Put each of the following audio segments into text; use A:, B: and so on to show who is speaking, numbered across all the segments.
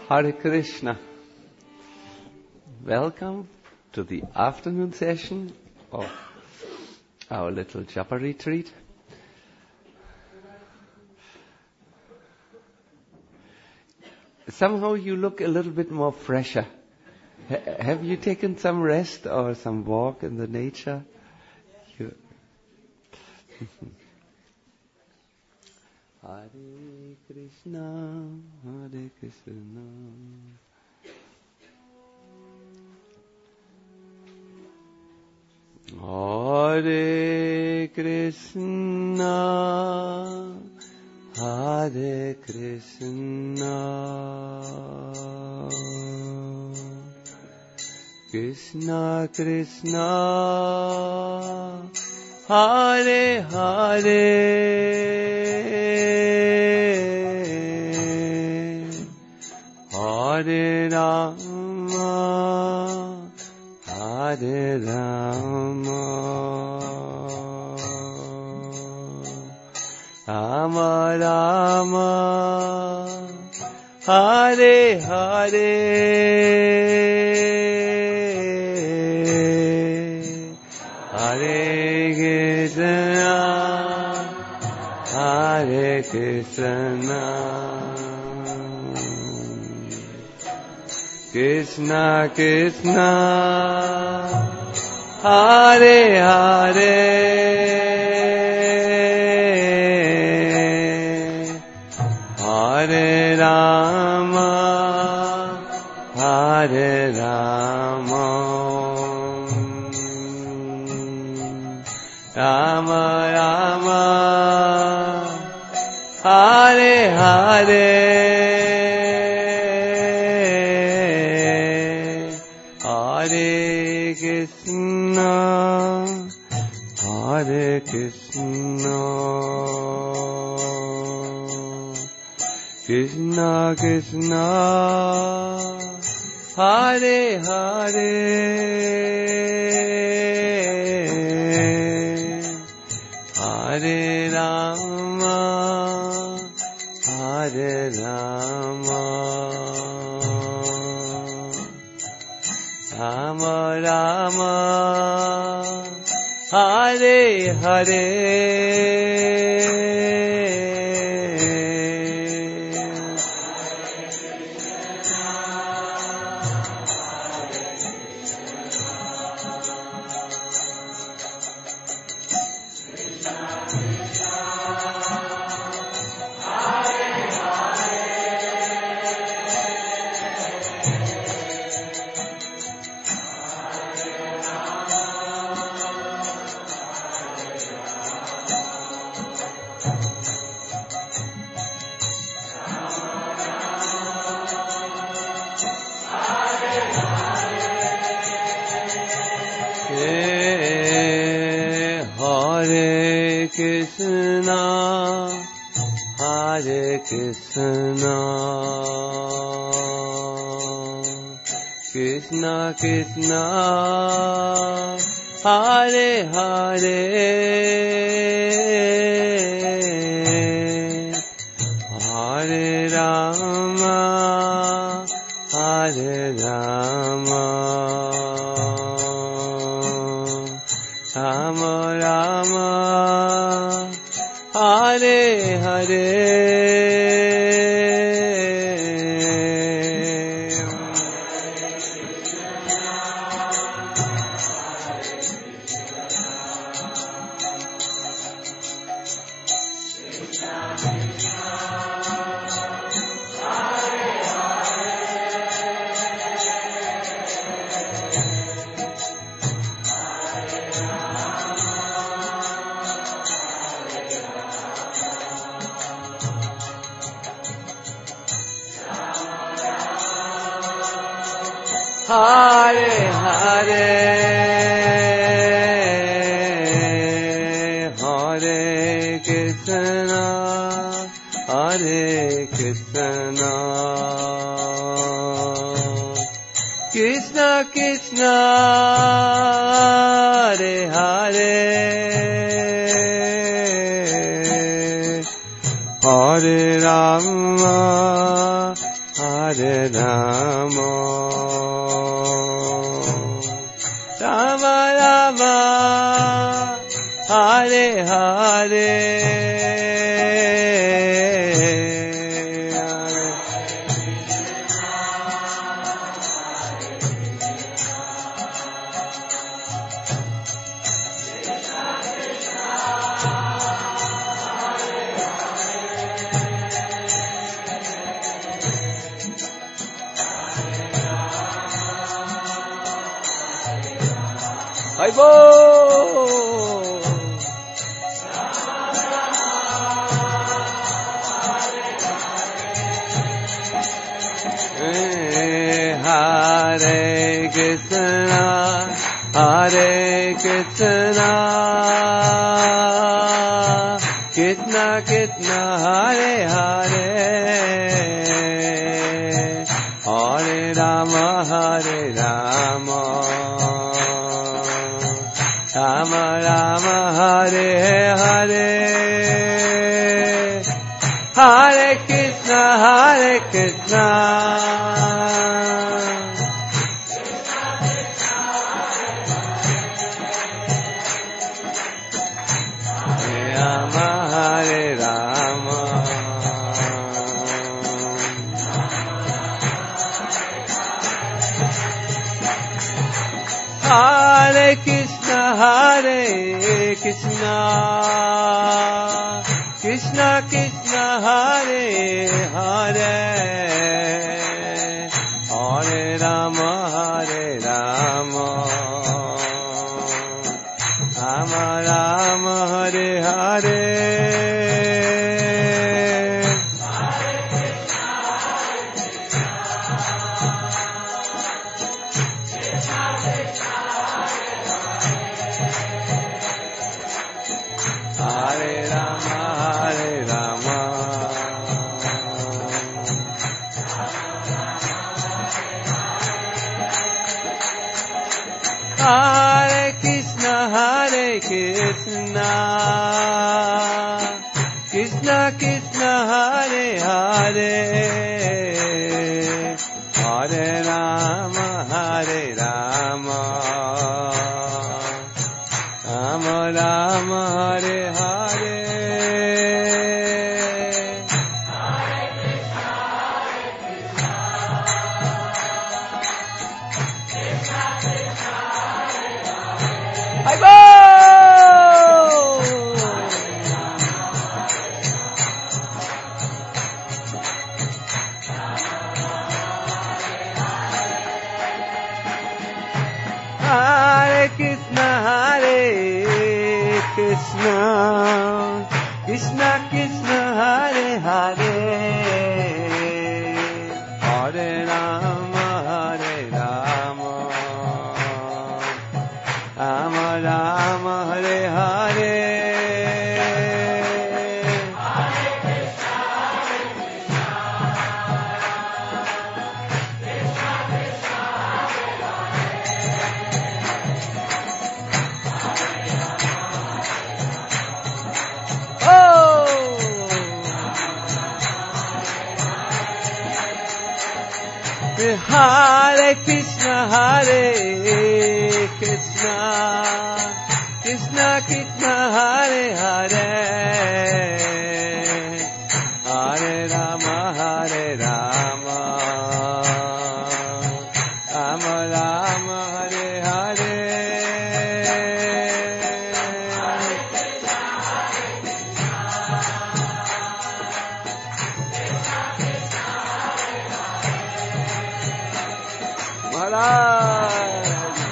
A: Hare Krishna. Welcome to the afternoon session of our little Japa retreat. Somehow you look a little bit more fresher. Have you taken some rest or some walk in the nature? Hare Krishna, Hare Krishna. Hare Krishna, Hare Krishna, Krishna Krishna, Hare Hare, Hare Rama, Hare Rama, Rama Rama, Hare Hare, Hare Krishna, Hare Krishna, Krishna Krishna, Hare Hare, Hare Rama, Hare Rama, Rama Rama, Hare Hare, Hare Krishna, Hare Krishna, Krishna Krishna, Hare Hare, Hare Rama, Hare Rama, Rama Rama, Hare Hare, Krishna, Hare Krishna, Krishna Krishna, Hare Hare, Hare Rama, Hare Rama, Rama Rama, Hare Hare, Hare Hare, Hare Krishna, Hare Krishna, Krishna Krishna, Hare Hare, Hare Rama, Hare Rama, Rama Rama, Hare Hare. Haibo! Hare Krishna, Hare Krishna, Krishna Krishna, Hare Hare, Hare Rama, Hare Rama, Rama Rama, Hare Hare, Hare Krishna, Hare Krishna, Rama, Hare Rama, Hare Krishna, Hare Krishna, Krishna Krishna, Hare Hare, Hare Rama, Hare Rama, Rama Rama, Hare Hare, Hare Rama, Hare Rama, Hare Krishna, Hare Krishna, Krishna Krishna, Hare Hare, Hare Rama, Hare Rama, Rama Rama, Hare Hare, Haibo! Hare Krishna, Hare Krishna, Krishna Krishna, Hare Hare, Hare Rama, Hare Rama, Rama Rama, Hare Hare, Hare Krishna, Hare Krishna, Krishna Krishna, Hare Hare, Hare Rama, Hare Rama, Rama Rama, Hare Hare, Maharaj.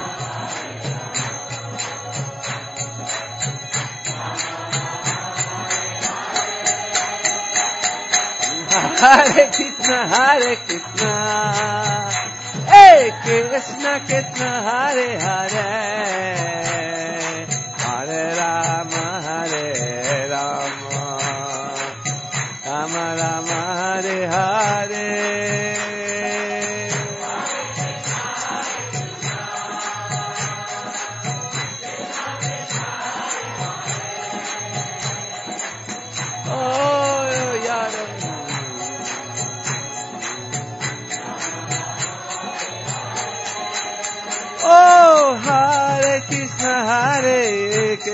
A: Hare Krishna, Hare Krishna, Hey Krishna Krishna, Hare Hare, Hare Rama, Hare Rama, Rama Rama, Hare Hare,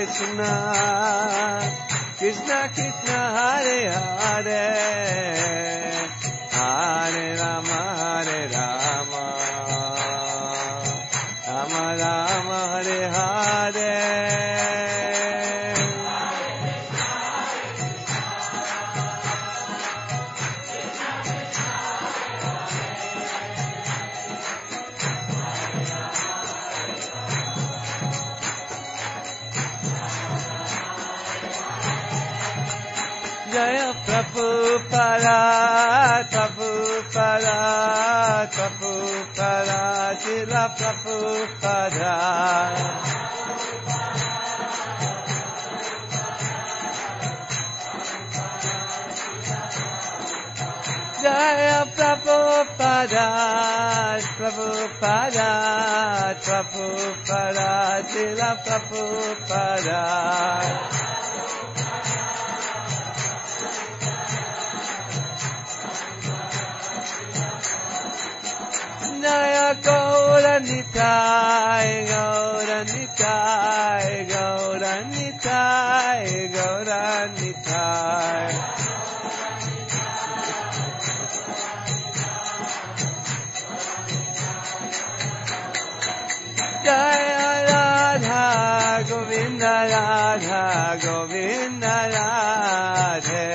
A: Krishna, Krishna Krishna, Hare Hare, Hare Rama, Hare Rama, Rama Rama, Hare Hare. Jaya Prabhupada, Prabhupada, Prabhupada, Srila Prabhupada. Jaya Prabhupada, Prabhupada, Prabhupada, Srila Prabhupada. Jaya Gaura Nitai, Gaura Nitai, Gaura Nitai, Gaura Nitai. Jaya Radha, Govinda Radha, Govinda Radhe.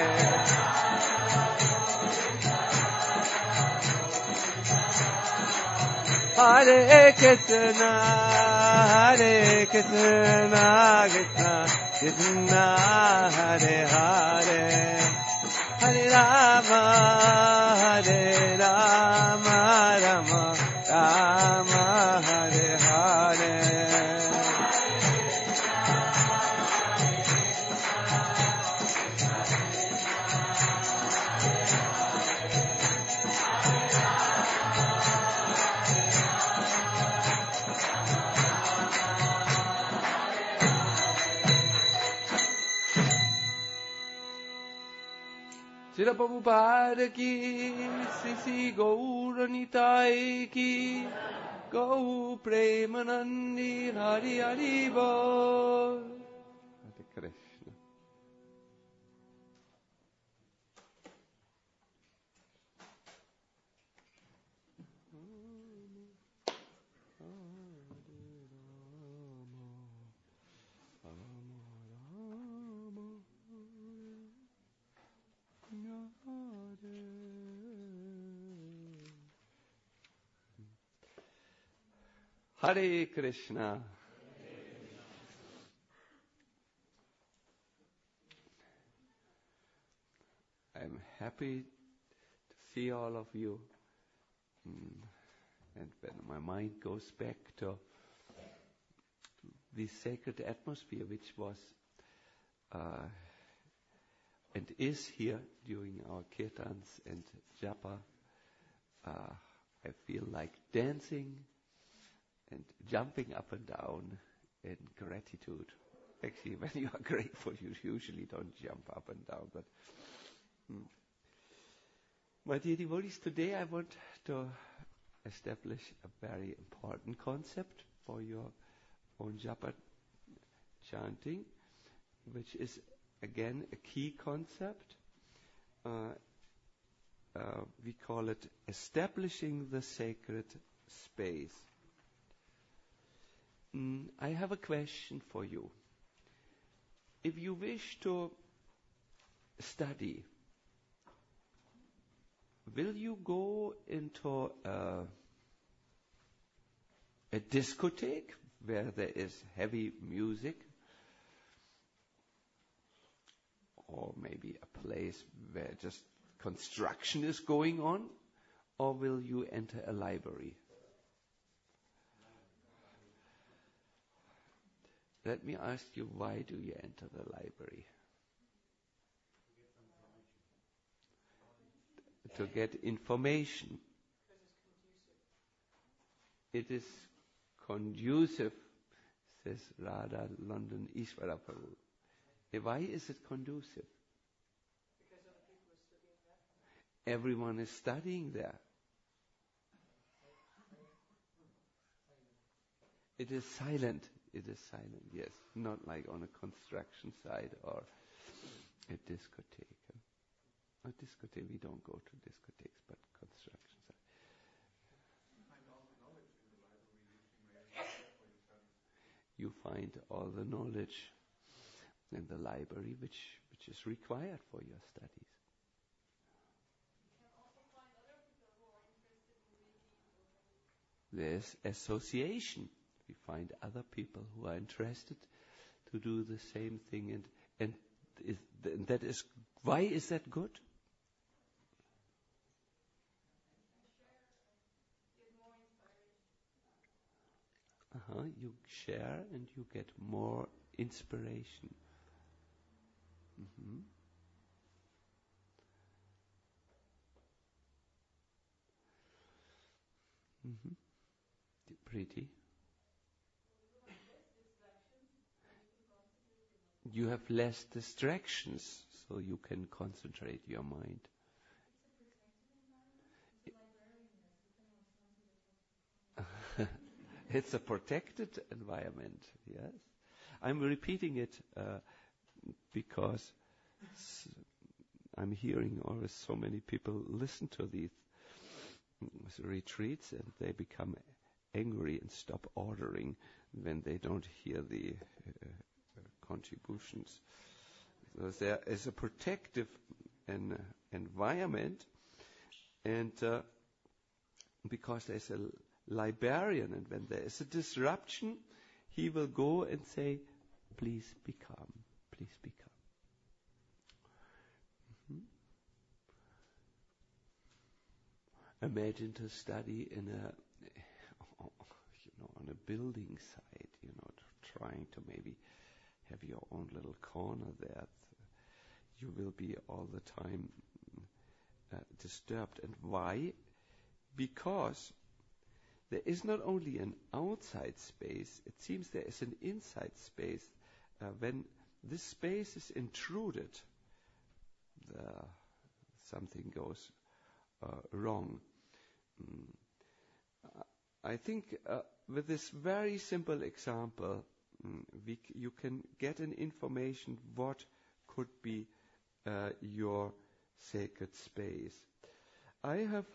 A: Hare Krishna, Hare Krishna, Krishna Krishna, Hare Hare, Hare Rama, Hare Rama, Rama Rama, Hare Hare. Srila Prabhupada ki, Sisi Gaura Nitai ki, Gau Premanandi Hari Hari Bol. Hare Krishna. Hare Krishna. I'm happy to see all of you. And when my mind goes back to the sacred atmosphere which was and is here during our kirtans and japa, I feel like dancing and jumping up and down in gratitude. Actually, when you are grateful, you usually don't jump up and down. But my dear devotees, today I want to establish a very important concept for your own japa chanting, which is again a key concept. We call it establishing the sacred space. I have a question for you. If you wish to study, will you go into a discotheque where there is heavy music? Or maybe a place where just construction is going on? Or will you enter a library? Let me ask you, why do you enter the library? To get information. It is conducive, says Radha London Ishvara Prabhu. Why is it conducive? Because other people are studying there. Everyone is studying there. It is silent. It is silent, yes. Not like on a construction site or a discotheque. A discotheque, we don't go to discotheques, but construction site. You find all the knowledge in the library which is required for your studies. There's association. We find other people who are interested to do the same thing, and that is, why is that good? You share and you get more inspiration. Mm-hmm. Mm-hmm. Pretty. You have less distractions, so you can concentrate your mind. It's a protected environment, yes. I'm repeating it because I'm hearing always so many people listen to these retreats and they become angry and stop ordering when they don't hear the contributions. So there is a protective environment, and because there's a librarian, and when there is a disruption, he will go and say, please be calm, please be calm. Mm-hmm. Imagine to study in on a building site, trying to maybe have your own little corner there. You will be all the time disturbed. And why? Because there is not only an outside space, it seems there is an inside space. When this space is intruded, something goes wrong. I think with this very simple example, you can get an information what could be your sacred space. I have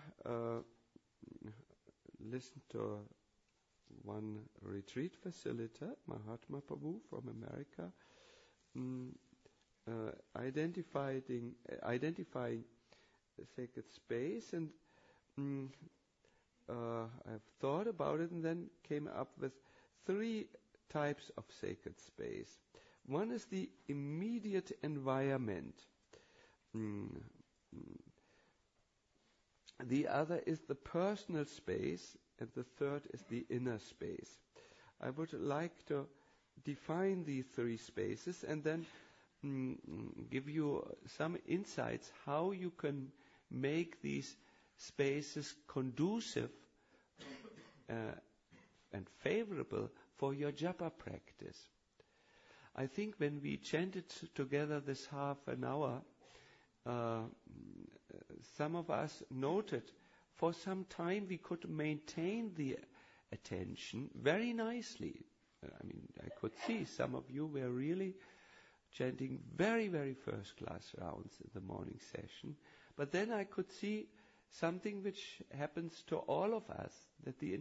A: listened to one retreat facilitator, Mahatma Prabhu from America, identifying sacred space, and I've thought about it and then came up with 3 types of sacred space. One is the immediate environment. The other is the personal space, and the third is the inner space. I would like to define these 3 spaces and then give you some insights how you can make these spaces conducive and favorable for your japa practice. I think when we chanted together this half an hour, some of us noted for some time we could maintain the attention very nicely. I could see some of you were really chanting very, very first class rounds in the morning session. But then I could see something which happens to all of us, that the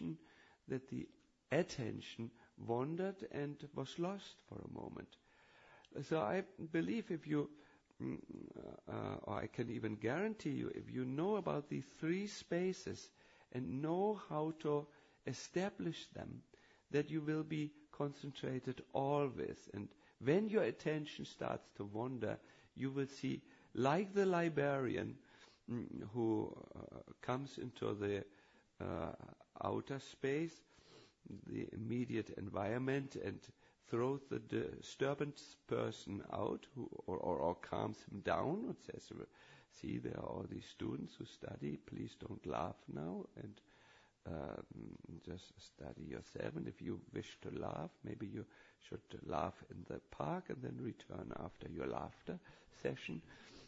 A: attention wandered and was lost for a moment. So I believe if you, or I can even guarantee you, if you know about these 3 spaces and know how to establish them, that you will be concentrated always. And when your attention starts to wander, you will see, like the librarian who comes into the outer space, the immediate environment, and throws the disturbance person out, or calms him down, and says, see, there are all these students who study, please don't laugh now, and just study yourself, and if you wish to laugh, maybe you should laugh in the park and then return after your laughter session.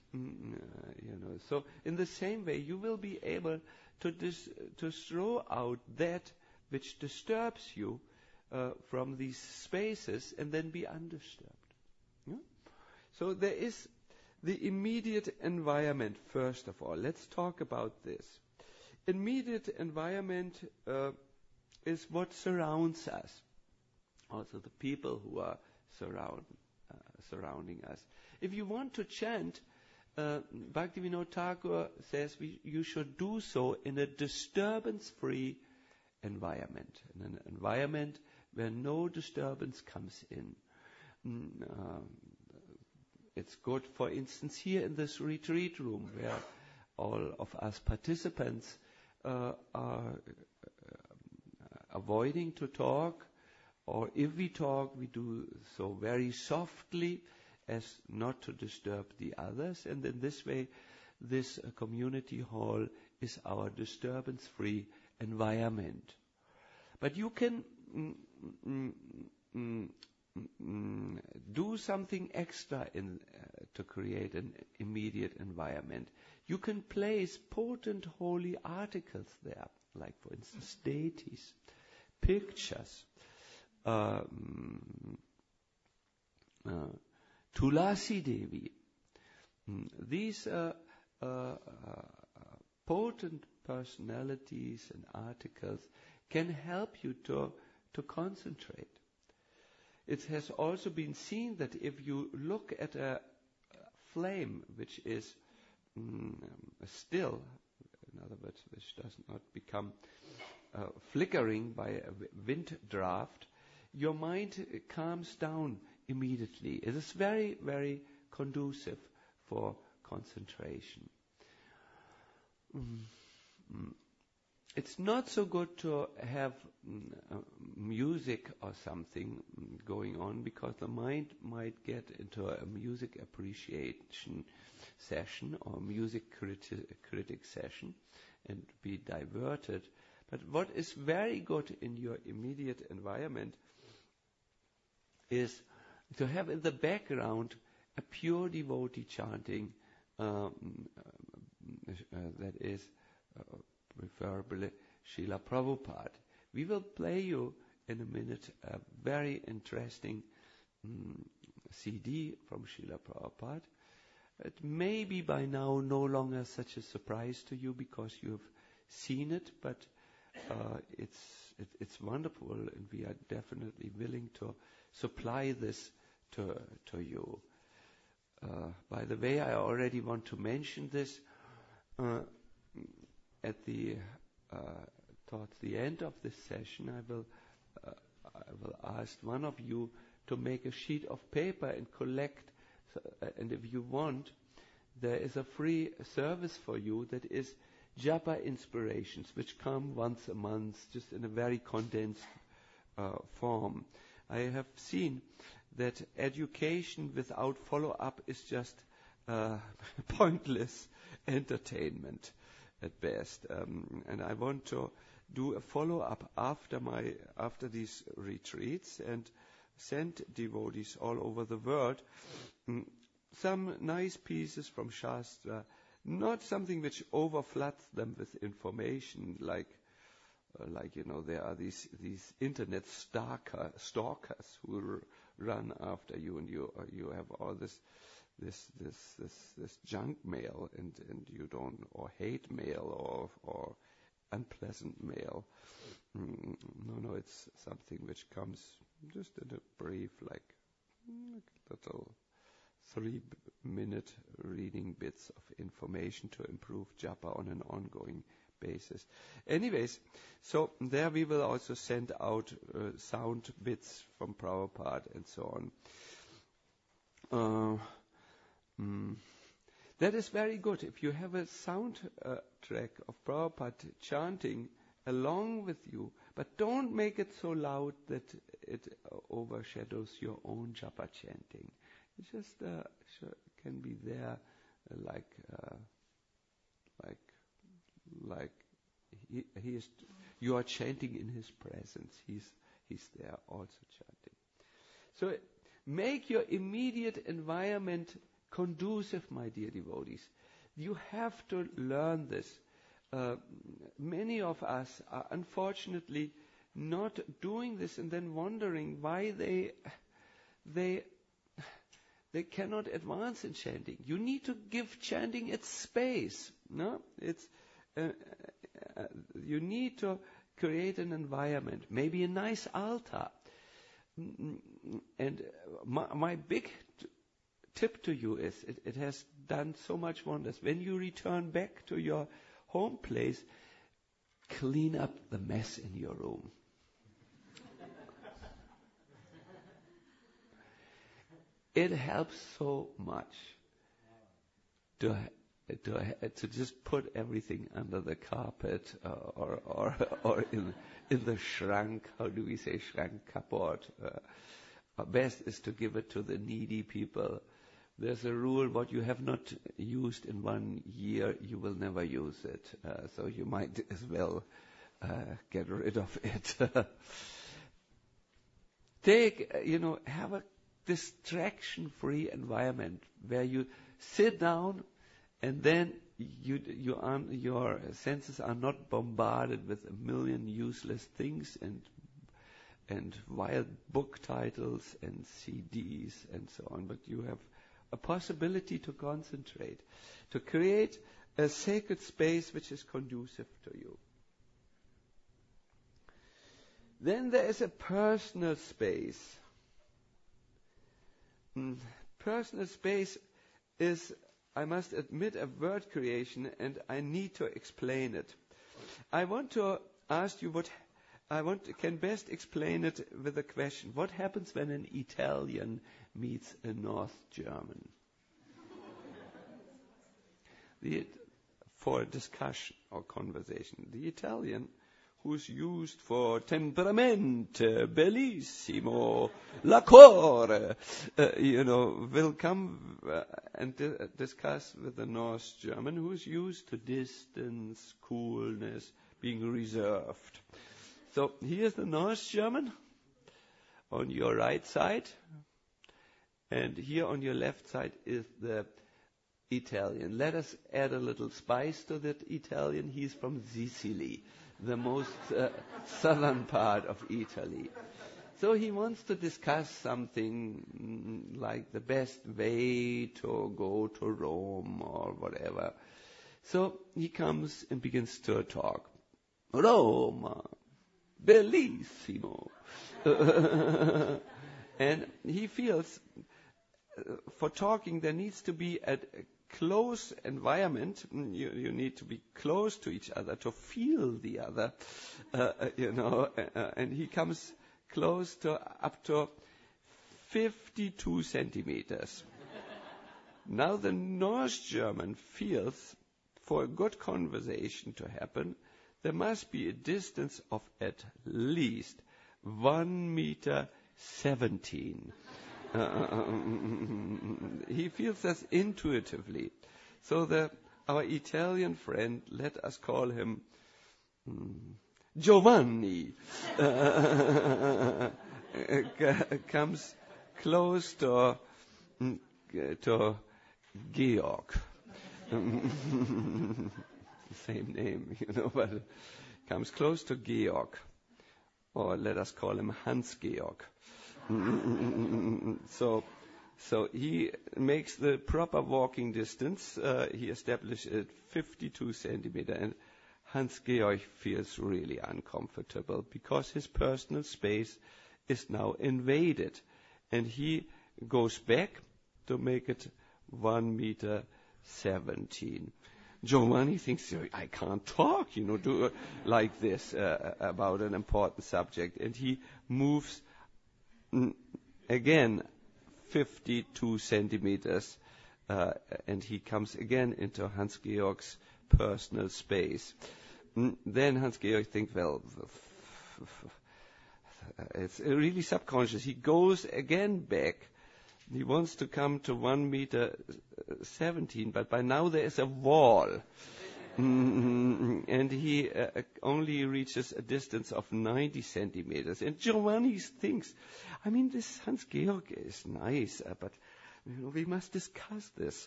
A: So in the same way, you will be able to throw out that which disturbs you from these spaces and then be undisturbed. Yeah? So there is the immediate environment, first of all. Let's talk about this. Immediate environment is what surrounds us. Also the people who are surrounding us. If you want to chant, Bhaktivinoda Thakur says you should do so in a disturbance-free environment, in an environment where no disturbance comes in. It's good, for instance, here in this retreat room, where all of us participants are avoiding to talk, or if we talk, we do so very softly as not to disturb the others. And in this way, this community hall is our disturbance-free environment. But you can do something extra to create an immediate environment. You can place potent holy articles there, like for instance deities, pictures, Tulasi Devi. These potent personalities and articles can help you to concentrate. It has also been seen that if you look at a flame which is still, in other words, which does not become flickering by a wind draft, your mind calms down immediately. It is very, very conducive for concentration. It's not so good to have music or something going on, because the mind might get into a music appreciation session or music critic session and be diverted. But what is very good in your immediate environment is to have in the background a pure devotee chanting, that is preferably Srila Prabhupada. We will play you in a minute a very interesting CD from Srila Prabhupada. It may be by now no longer such a surprise to you because you have seen it, but it's wonderful, and we are definitely willing to supply this to you. By the way, I already want to mention this. Towards the end of this session, I will ask one of you to make a sheet of paper and collect. And if you want, there is a free service for you that is japa inspirations, which come once a month, just in a very condensed form. I have seen that education without follow-up is just pointless entertainment at best. And I want to do a follow-up after these retreats and send devotees all over the world some nice pieces from Shastra, not something which overfloods them with information, like there are these internet stalkers who run after you, and you have all this junk mail, and you don't, or hate mail, or unpleasant mail. No, it's something which comes just in a brief, like little 3-minute reading bits of information to improve japa on an ongoing basis. Anyways, so there we will also send out sound bits from Prabhupada and so on. That is very good. If you have a sound track of Prabhupada chanting along with you, but don't make it so loud that it overshadows your own japa chanting. It just can be there, like he is. You are chanting in his presence. He's there also chanting. So make your immediate environment conducive, my dear devotees. You have to learn this. Many of us are unfortunately not doing this and then wondering why they cannot advance in chanting. You need to give chanting its space. No, you need to create an environment, maybe a nice altar. And my big tip to you is, it has done so much wonders. When you return back to your home place, clean up the mess in your room. It helps so much to just put everything under the carpet or in the shrunk. How do we say shrunk? Cupboard. Best is to give it to the needy people. There's a rule: what you have not used in 1 year, you will never use it. So you might as well get rid of it. Have a distraction-free environment where you sit down and then your senses are not bombarded with a million useless things and wild book titles and CDs and so on, but you have a possibility to concentrate, to create a sacred space which is conducive to you. Then there is a personal space. Personal space is, I must admit, a word creation, and I need to explain it. I want to ask you can best explain it with a question. What happens when an Italian meets a North German? For discussion or conversation. The Italian, who's used for temperamento, bellissimo, l'accore, will come and discuss with the North German, who's used to distance, coolness, being reserved. So here's the North German on your right side, and here on your left side is the Italian. Let us add a little spice to that Italian. He's from Sicily, the most southern part of Italy. So he wants to discuss something like the best way to go to Rome or whatever. So he comes and begins to talk. Roma, bellissimo. And he feels for talking there needs to be a close environment. You need to be close to each other to feel the other, and he comes close to up to 52 centimeters. Now the North German feels for a good conversation to happen, there must be a distance of at least 1.17 meters. He feels this intuitively. So our Italian friend, let us call him Giovanni, comes close to Georg. Same name, but comes close to Georg, or let us call him Hans-Georg. So he makes the proper walking distance. He established it 52 centimeters, and Hans-Georg feels really uncomfortable because his personal space is now invaded, and he goes back to make it 1.17 meters. Giovanni thinks, I can't talk, do like this about an important subject. And he moves again 52 centimeters, and he comes again into Hans-Georg's personal space. Then Hans-Georg thinks, well, it's really subconscious. He goes again back. He wants to come to 1.17 meters, but by now there is a wall. And he only reaches a distance of 90 centimeters. And Giovanni thinks, this Hans-Georg is nice, but We must discuss this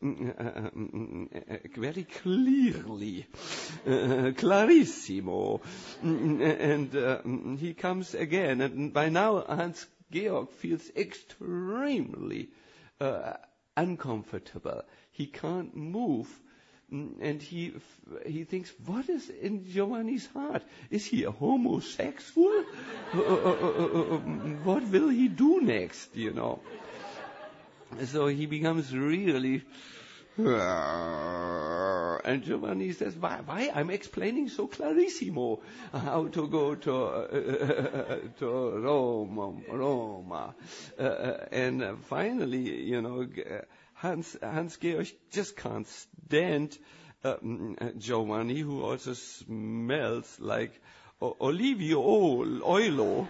A: very clearly, clarissimo. And he comes again, and by now Hans-Georg feels extremely uncomfortable. He can't move, and he thinks, what is in Giovanni's heart? Is he a homosexual? What will he do next, So he becomes really... And Giovanni says, why? I'm explaining so clarissimo how to go to Roma. And finally, Hans-Georg just can't stand Giovanni, who also smells like Olivio Oilo.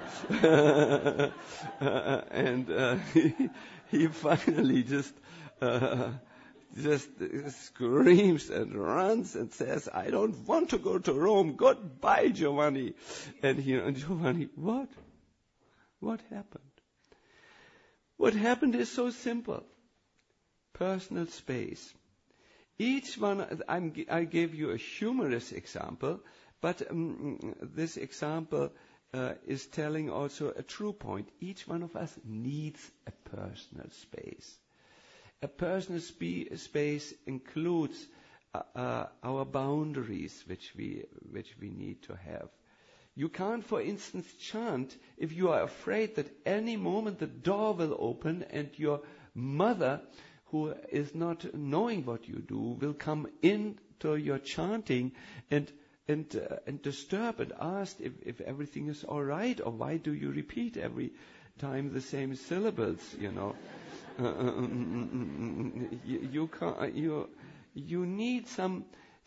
A: And he finally just screams and runs and says, I don't want to go to Rome. Goodbye, Giovanni. And Giovanni, what? What happened? What happened is so simple. Personal space. Each one, I gave you a humorous example, but this example is telling also a true point. Each one of us needs a personal space. A personal space includes our boundaries, which we need to have. You can't, for instance, chant if you are afraid that any moment the door will open and your mother, who is not knowing what you do, will come into your chanting and disturb and ask if everything is all right, or why do you repeat every time the same syllables, You need some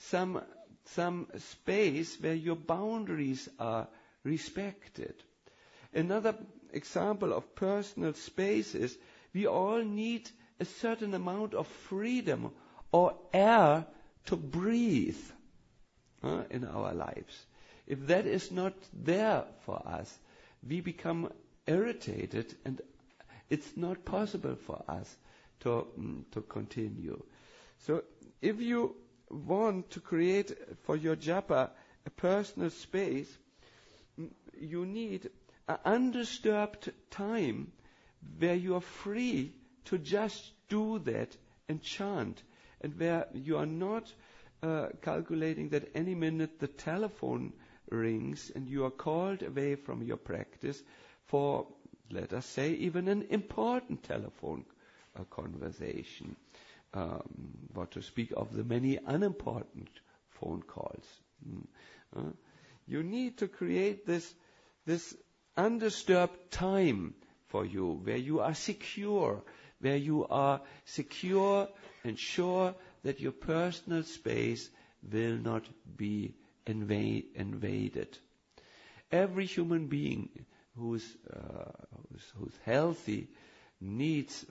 A: space where your boundaries are respected. Another example of personal space is we all need a certain amount of freedom or air to breathe in our lives. If that is not there for us, we become irritated, and it's not possible for us to continue. So if you want to create for your japa a personal space, you need an undisturbed time where you are free to just do that and chant, and where you are not calculating that any minute the telephone rings and you are called away from your practice for, let us say, even an important telephone conversation, what to speak of the many unimportant phone calls. You need to create this undisturbed time for you, where you are secure, and sure that your personal space will not be invaded. Every human being who's healthy needs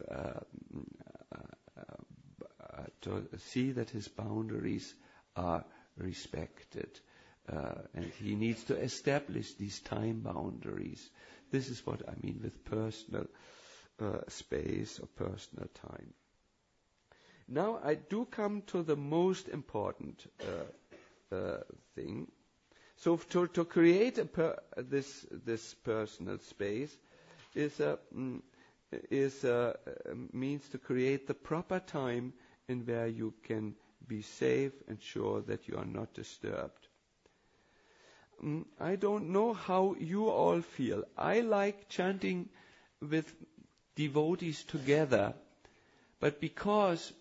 A: to see that his boundaries are respected, and he needs to establish these time boundaries. This is what I mean with personal space or personal time. Now I do come to the most important thing. So to create this personal space means to create the proper time in where you can be safe and sure that you are not disturbed. I don't know how you all feel. I like chanting with devotees together, but because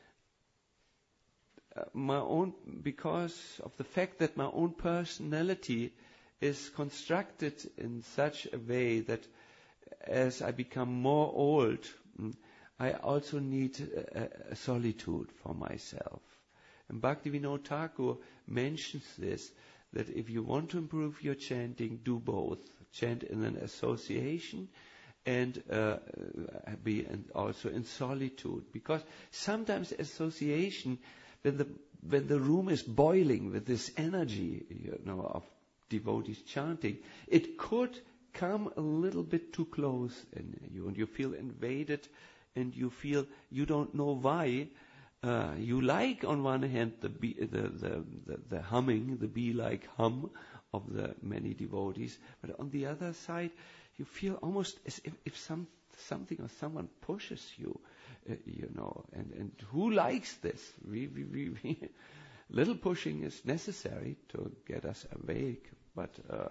A: of the fact that my own personality is constructed in such a way that as I become more old, I also need a solitude for myself. And Bhaktivinoda Thakur mentions this, that if you want to improve your chanting, do both. Chant in an association and be also in solitude. Because sometimes association, when the room is boiling with this energy, of devotees chanting, it could come a little bit too close in you, and you feel invaded and you feel you don't know why. You like on one hand the humming, the bee-like hum of the many devotees, but on the other side, you feel almost as if something or someone pushes you, and who likes this? We little pushing is necessary to get us awake, but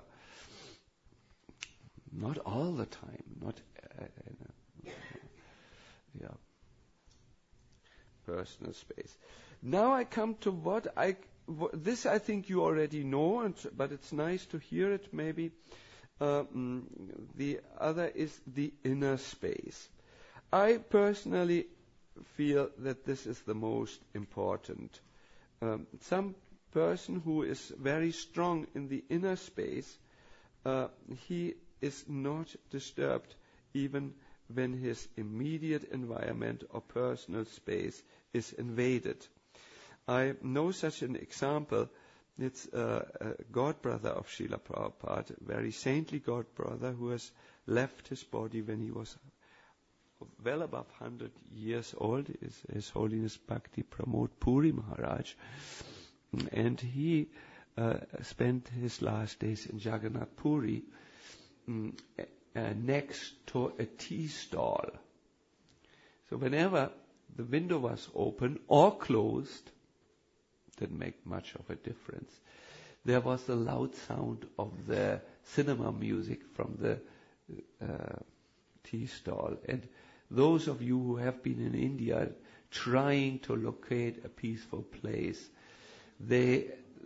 A: not all the time, not personal space. Now I come to this I think you already know, but it's nice to hear it maybe. The other is the inner space. I personally feel that this is the most important. Some person who is very strong in the inner space, he is not disturbed even when his immediate environment or personal space is invaded. I know such an example. It's a godbrother of Srila Prabhupada, a very saintly godbrother who has left his body when he was well above 100 years old, His Holiness Bhakti Pramod Puri Maharaj. And he spent his last days in Jagannath Puri next to a tea stall. So whenever the window was open or closed, didn't make much of a difference. There was the loud sound of the cinema music from the tea stall. And those of you who have been in India trying to locate a peaceful place, they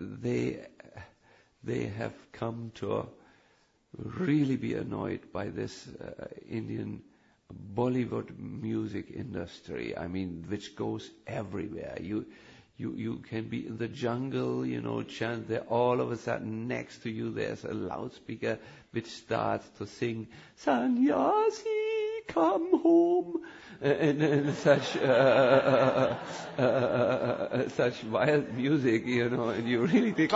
A: have come to really be annoyed by this Indian Bollywood music industry. I mean, which goes everywhere. You can be in the jungle, chant there. All of a sudden, next to you, there's a loudspeaker which starts to sing, "Sannyasi, come home," and such wild music, and you really think,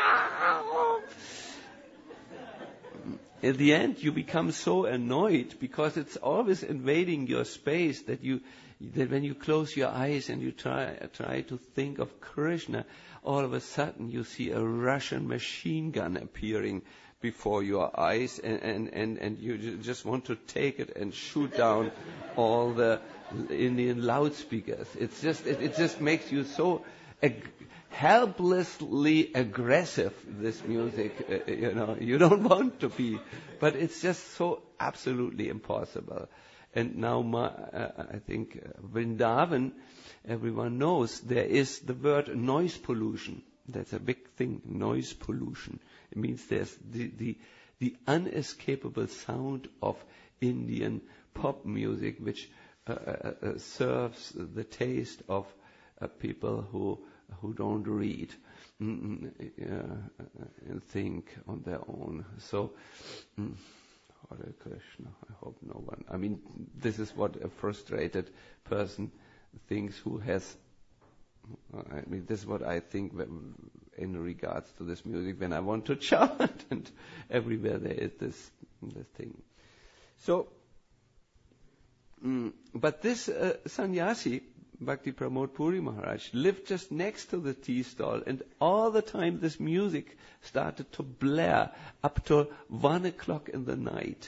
A: At the end, you become so annoyed because it's always invading your space that when you close your eyes and you try to think of Krishna, all of a sudden you see a Russian machine gun appearing before your eyes, and you just want to take it and shoot down all the Indian loudspeakers. It just makes you so helplessly aggressive, this music, you don't want to be, but it's just so absolutely impossible. And now I think Vrindavan, everyone knows, there is the word noise pollution. That's a big thing, noise pollution. It means there's the unescapable sound of Indian pop music, which serves the taste of people who don't read and think on their own. So, Hare Krishna, I hope no one. I mean, this is what a frustrated person thinks who has. This is what I think in regards to this music when I want to chant, and everywhere there is this thing. So, but this sannyasi, Bhakti Pramod Puri Maharaj, lived just next to the tea stall, and all the time this music started to blare up to 1 o'clock in the night.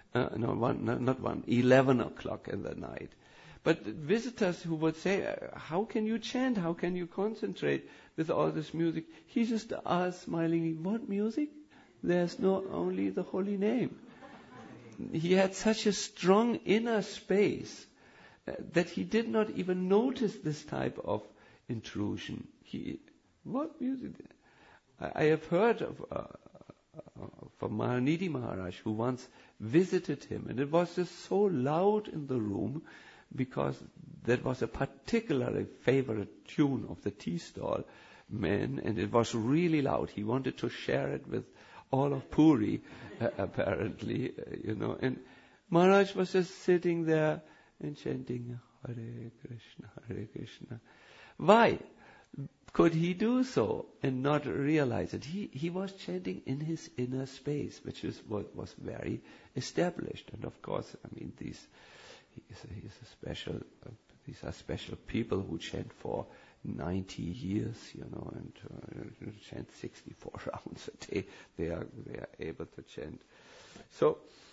A: 11 o'clock in the night. But visitors who would say, how can you chant? How can you concentrate with all this music? He just asked smilingly, what music? There's only the holy name. He had such a strong inner space that he did not even notice this type of intrusion. What music? I have heard from Mahanidhi Maharaj, who once visited him, and it was just so loud in the room because that was a particularly favorite tune of the tea stall man, and it was really loud. He wanted to share it with all of Puri, apparently, and Maharaj was just sitting there and chanting Hare Krishna, Hare Krishna. Why could he do so and not realize it? He was chanting in his inner space, which is what was very established. And of course, he's a special. These are special people who chant for 90 years, and chant 64 rounds a day. They are able to chant. So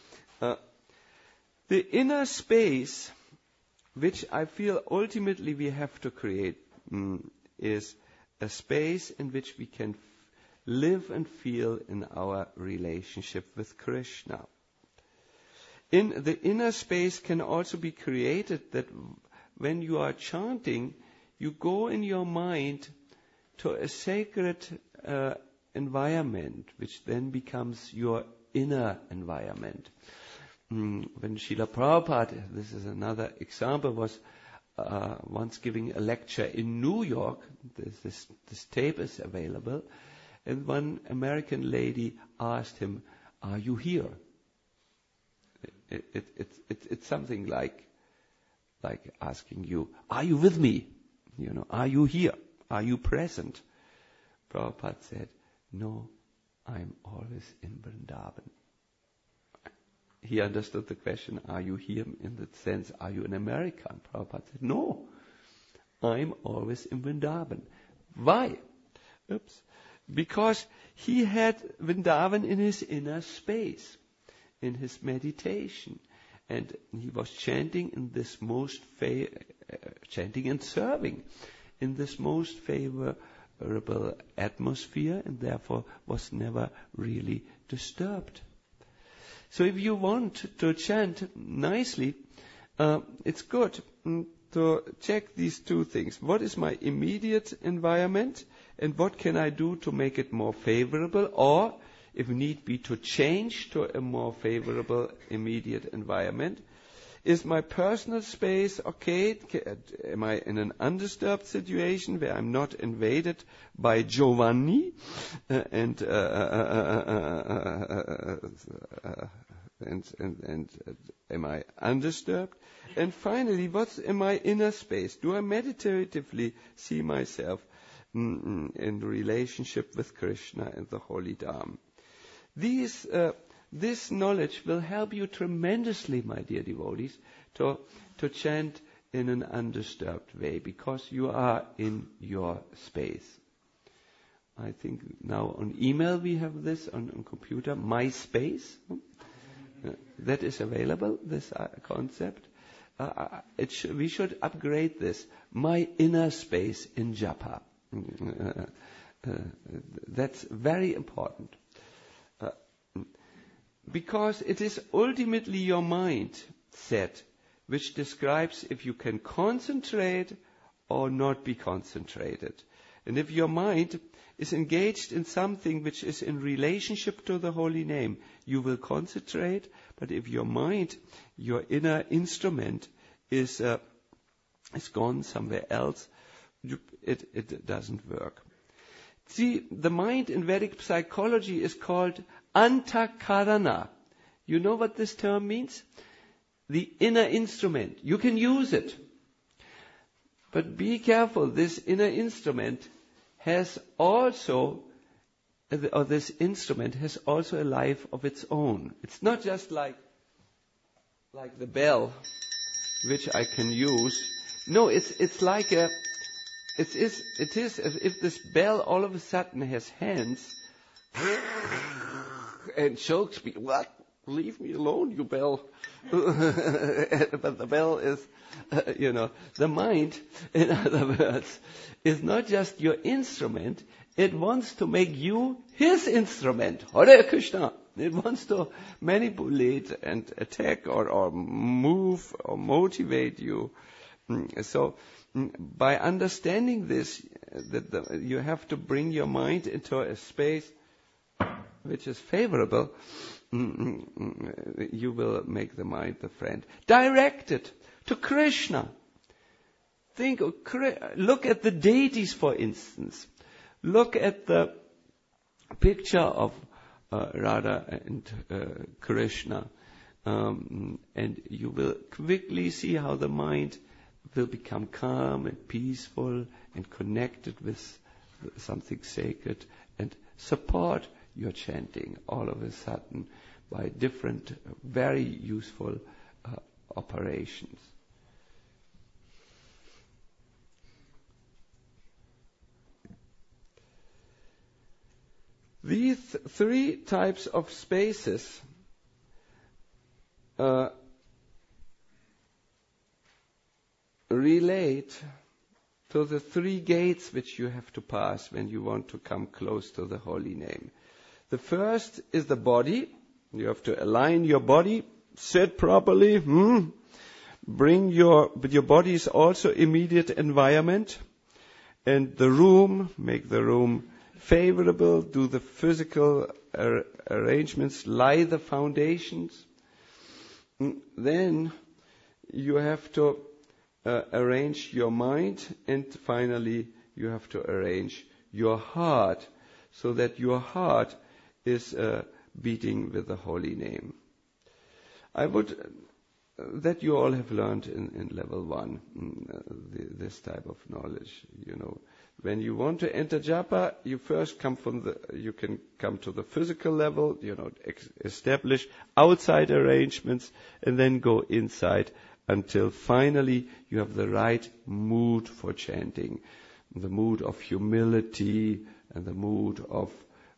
A: the inner space, which I feel ultimately we have to create, is a space in which we can live and feel in our relationship with Krishna. In the inner space can also be created that when you are chanting, you go in your mind to a sacred environment, which then becomes your inner environment. When Srila Prabhupada, this is another example, was once giving a lecture in New York, this tape is available, and one American lady asked him, "Are you here?" It's something like asking you, "Are you with me? Are you here? Are you present?" Prabhupada said, "No, I'm always in Vrindavan." He understood the question, "Are you here?" in the sense, "Are you in America?" And Prabhupada said, "No, I'm always in Vrindavan." Why? Because he had Vrindavan in his inner space, in his meditation. And he was chanting in this chanting and serving in this most favorable atmosphere, and therefore was never really disturbed. So if you want to chant nicely, it's good to check these two things. What is my immediate environment, and what can I do to make it more favorable, or if need be, to change to a more favorable immediate environment? Is my personal space okay? Am I in an undisturbed situation where I'm not invaded by Giovanni? And am I undisturbed? And finally, what's in my inner space? Do I meditatively see myself in relationship with Krishna and the Holy Dham? This knowledge will help you tremendously, my dear devotees, to chant in an undisturbed way, because you are in your space. I think now on email we have this, on computer, MySpace. That is available, this concept. We should upgrade this. My inner space in japa. That's very important. Because it is ultimately your mindset which describes if you can concentrate or not be concentrated. And if your mind is engaged in something which is in relationship to the holy name, you will concentrate. But if your mind, your inner instrument, is gone somewhere else, it doesn't work. See, the mind in Vedic psychology is called antakarana. You know what this term means? The inner instrument. You can use it. But be careful, this inner instrument has also, or this instrument has also a life of its own. It's not just like the bell, which I can use. No, it's like it is as if this bell all of a sudden has hands and chokes me. What? Leave me alone, you bell. But the bell is, the mind, in other words, is not just your instrument. It wants to make you his instrument. Hare Krishna. It wants to manipulate and attack or move or motivate you. So, by understanding this, you have to bring your mind into a space which is favorable. You will make the mind the friend. Direct it to Krishna. Look at the deities, for instance. Look at the picture of Radha and Krishna. And you will quickly see how the mind will become calm and peaceful and connected with something sacred and support your chanting all of a sudden by different, very useful operations. These three types of spaces relate to the three gates which you have to pass when you want to come close to the holy name. The first is the body. You have to align your body, sit properly. Bring but your body is also immediate environment. And the room, make the room favorable, do the physical arrangements, lay the foundations. Then you have to arrange your mind, and finally you have to arrange your heart, so that your heart is beating with the holy name. That you all have learned in level 1, this type of knowledge. When you want to enter japa, you first you can come to the physical level, establish outside arrangements, and then go inside until finally you have the right mood for chanting, the mood of humility and the mood of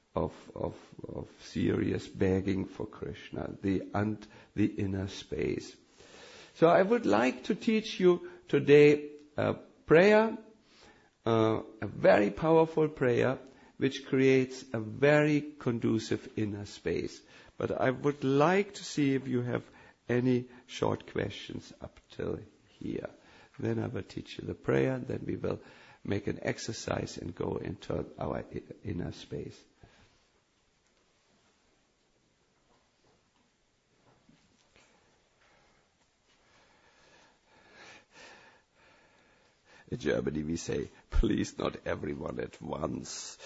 A: serious begging for Krishna, the inner space. So I would like to teach you today a prayer, a very powerful prayer, which creates a very conducive inner space. But I would like to see if you have any short questions up till here. Then I will teach you the prayer, then we will make an exercise and go into our inner space. In Germany we say, please not everyone at once.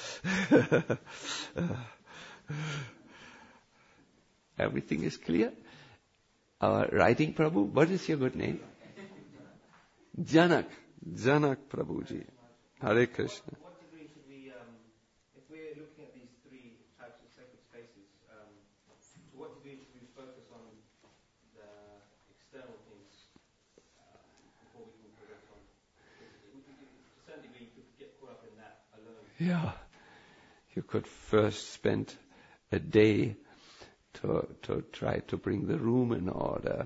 A: Everything is clear? Our writing Prabhu, what is your good name? Janak Prabhuji. Hare Krishna.
B: What degree should we, if we're looking at these three types of sacred spaces, to what degree should we focus on the external things before we can progress on? To a certain degree, you could get caught up in that alone.
A: Yeah. You could first spend a day to try to bring the room in order.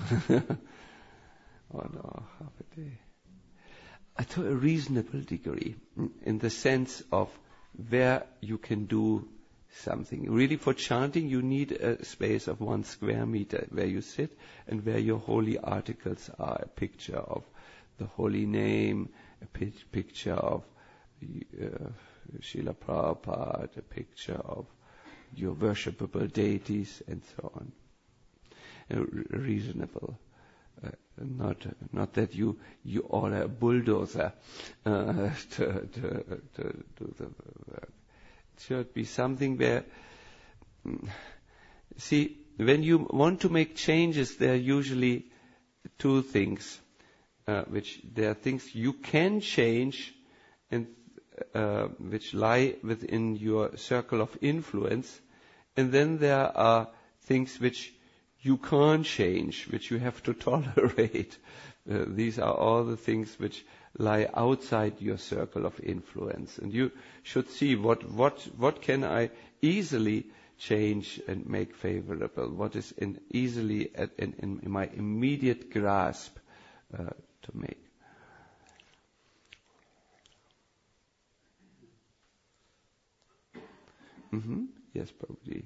A: Or no, half a day. To a reasonable degree, in the sense of where you can do something. Really, for chanting, you need a space of 1 square meter where you sit and where your holy articles are. A picture of the holy name, a picture of Srila Prabhupada, a picture of your worshipable deities, and so on. Reasonable. Not that you all are a bulldozer to do the work. It should be something where, see, when you want to make changes, there are usually two things, which there are things you can change and which lie within your circle of influence, and then there are things which you can't change, which you have to tolerate. These are all the things which lie outside your circle of influence. And you should see what can I easily change and make favorable, what is easily in my immediate grasp to make. Yes, Prabhuji.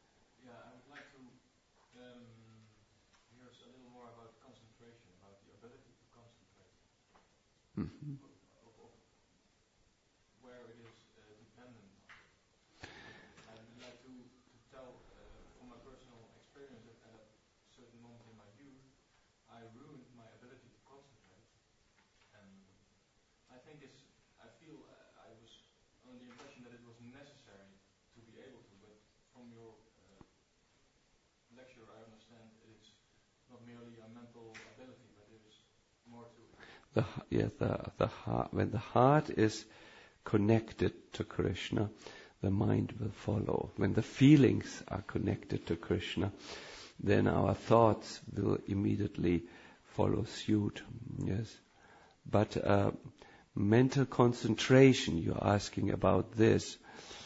B: Where it is dependent on. I would like to tell from my personal experience that at a certain moment in my youth, I ruined my ability to concentrate. And I feel I was under the impression that it was necessary to be able to, but from your lecture I understand it's not merely a mental ability, but there is more to it.
A: The heart, when the heart is connected to Krishna, the mind will follow. When the feelings are connected to Krishna, then our thoughts will immediately follow suit. Yes, but mental concentration, you're asking about this.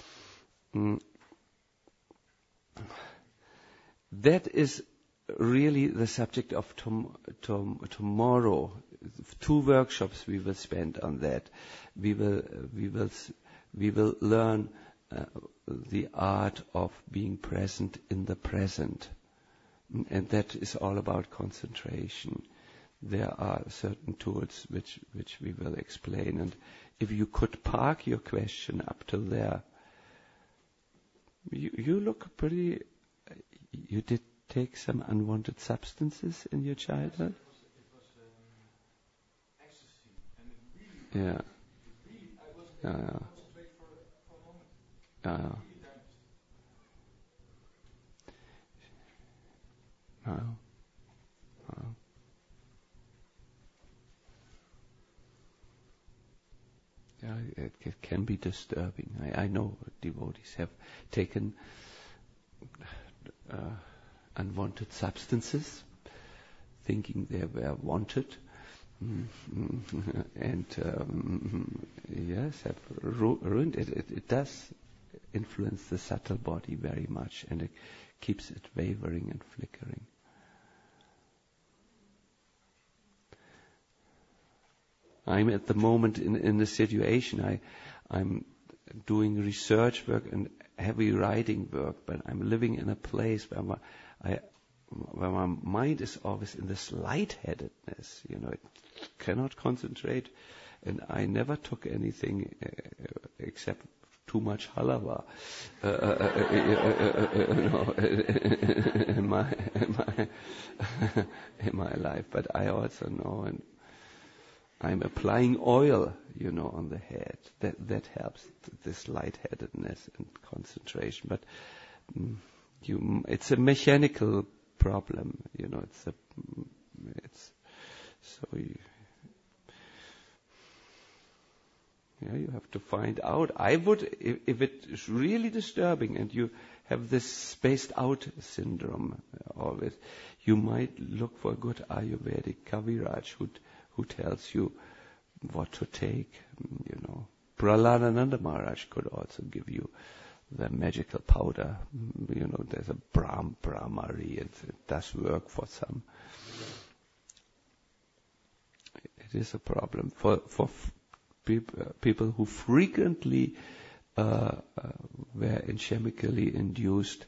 A: That is really the subject of tomorrow. 2 workshops we will spend on that. We will learn the art of being present in the present, and that is all about concentration. There are certain tools which we will explain, and if you could park your question up till there. You look pretty. You did take some unwanted substances in your childhood?
B: It was ecstasy, and it really,
A: yeah.
B: I wasn't able to concentrate for a moment. Really damaged.
A: Yeah, it can be disturbing. I know devotees have taken unwanted substances, thinking they were wanted, and yes, have ruined it. It does influence the subtle body very much, and it keeps it wavering and flickering. I'm at the moment in a situation. I'm doing research work and heavy writing work, but I'm living in a place where my mind is always in this lightheadedness. It cannot concentrate, and I never took anything except too much halava in my life. But I also know, and I'm applying oil, on the head. That helps this lightheadedness and concentration. But it's a mechanical problem, you have to find out. I would, if it's really disturbing and you have this spaced out syndrome always, you might look for a good Ayurvedic Kaviraj who tells you what to take. Prahladananda Maharaj could also give you the magical powder. There's a Brahmari, and it does work for some. It is a problem for people who frequently were in chemically induced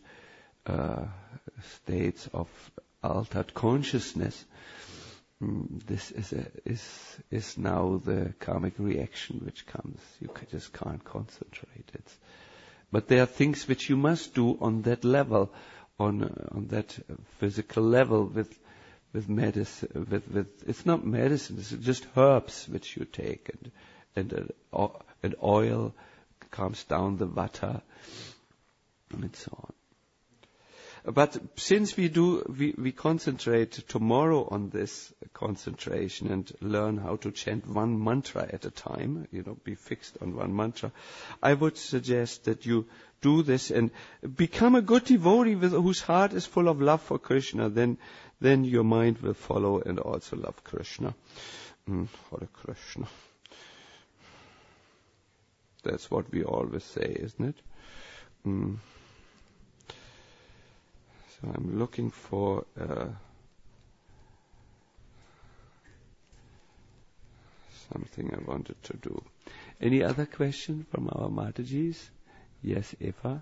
A: states of altered consciousness. This is now the karmic reaction which comes. You just can't concentrate. But there are things which you must do on that level, on that physical level with medicine. With it's not medicine. It's just herbs which you take, and oil calms down the vata, and so on. But since we concentrate tomorrow on this concentration and learn how to chant one mantra at a time, be fixed on one mantra, I would suggest that you do this and become a good devotee whose heart is full of love for Krishna. Then your mind will follow and also love Krishna. Hare Krishna. That's what we always say, isn't it? So I'm looking for something I wanted to do. Any other question from our Matajis? Yes, Eva?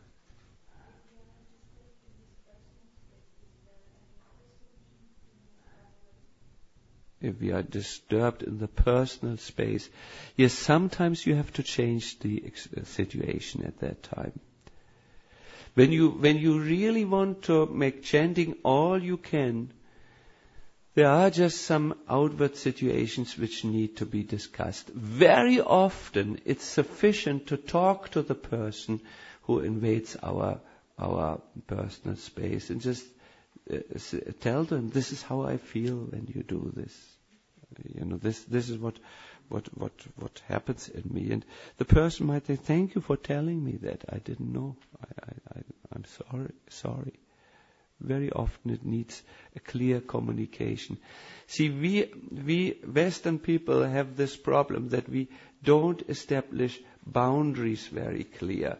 A: If we are disturbed in the personal space, yes, sometimes you have to change the situation at that time. When you really want to make chanting all you can, there are just some outward situations which need to be discussed. Very often it's sufficient to talk to the person who invades our personal space and just tell them, this is how I feel when you do this. This is what happens in me. And the person might say, thank you for telling me that. I didn't know. I'm sorry. very often it needs a clear communication. See, we Western people have this problem that we don't establish boundaries very clearly.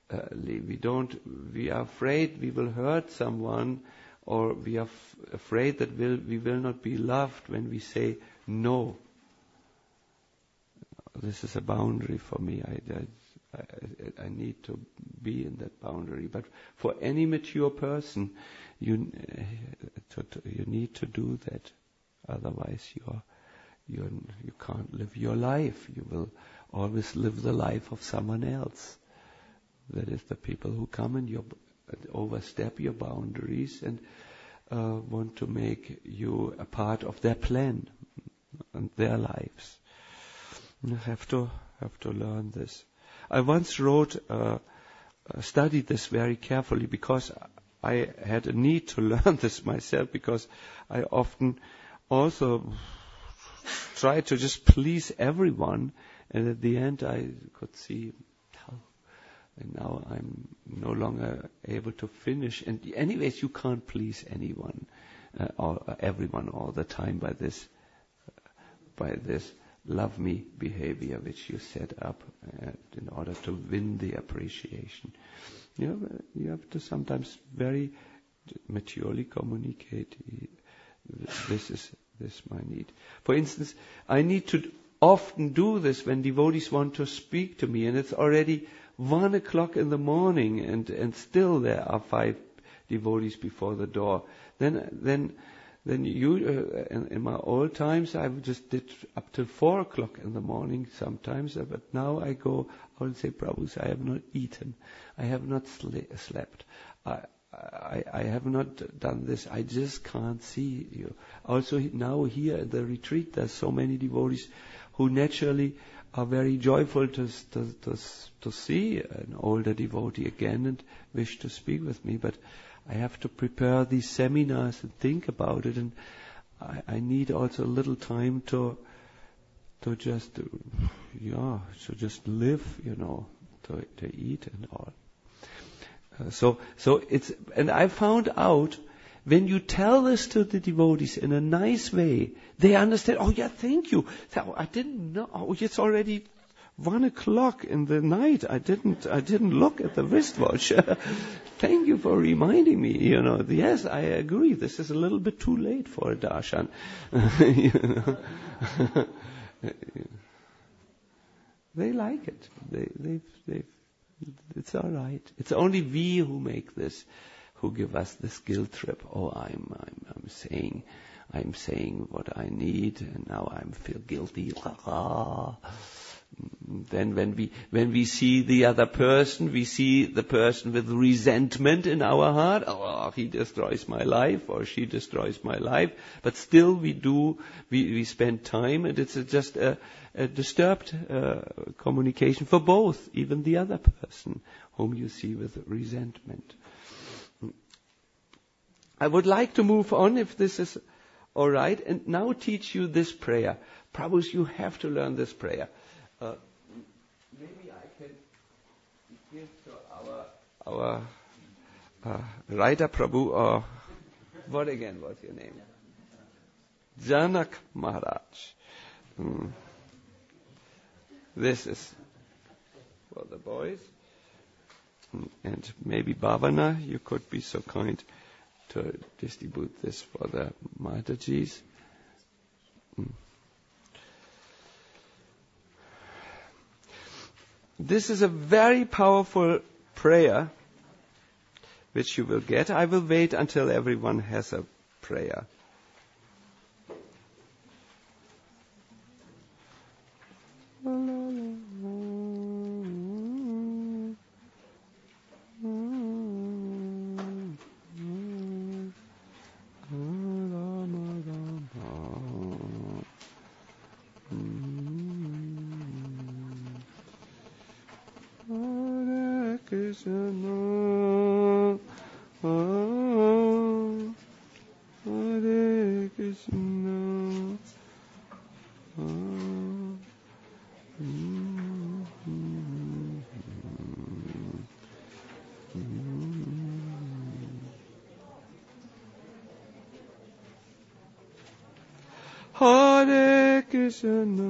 A: We are afraid we will hurt someone, or we are afraid that we will not be loved when we say no. This is a boundary for me. I need to be in that boundary. But for any mature person, you need to do that. Otherwise, you can't live your life. You will always live the life of someone else. That is the people who come and overstep your boundaries and want to make you a part of their plan and their lives. You have to learn this. I once studied this very carefully because I had a need to learn this myself, because I often also try to just please everyone, and at the end I could see how, and now I'm no longer able to finish. And anyways, you can't please anyone or everyone all the time by this love me behavior which you set up in order to win the appreciation. You have to sometimes very maturely communicate. This is my need. For instance, I need to often do this when devotees want to speak to me, and it's already 1 o'clock in the morning, and still there are 5 devotees before the door. Then in my old times, I just did up till 4 o'clock in the morning sometimes, but now I go out and say, Prabhu, I have not eaten, I have not slept, I have not done this, I just can't see you. Also now here at the retreat, there's so many devotees who naturally are very joyful to see an older devotee again and wish to speak with me, but I have to prepare these seminars and think about it, and I need also a little time to just live, to eat and all. So it's, and I found out when you tell this to the devotees in a nice way, they understand. Oh yeah, thank you. I didn't know. Oh, it's already 1 o'clock in the night. I didn't look at the wristwatch. Thank you for reminding me. Yes, I agree. This is a little bit too late for a darshan. They like it. It's all right. It's only we who make this, who give us this guilt trip. Oh, I'm saying what I need, and now I feel guilty. Then when we see the other person, we see the person with resentment in our heart. Oh, he destroys my life, or she destroys my life. But still we spend time, and it's just a disturbed communication for both, even the other person whom you see with resentment. I would like to move on, if this is all right, and now teach you this prayer. Prabhus, you have to learn this prayer. Maybe I can give to our writer Prabhu, or what again was your name? Janak Maharaj. This is for the boys. And maybe Bhavana, you could be so kind to distribute this for the Matajis. This is a very powerful prayer which you will get. I will wait until everyone has a prayer. Hare Krishna.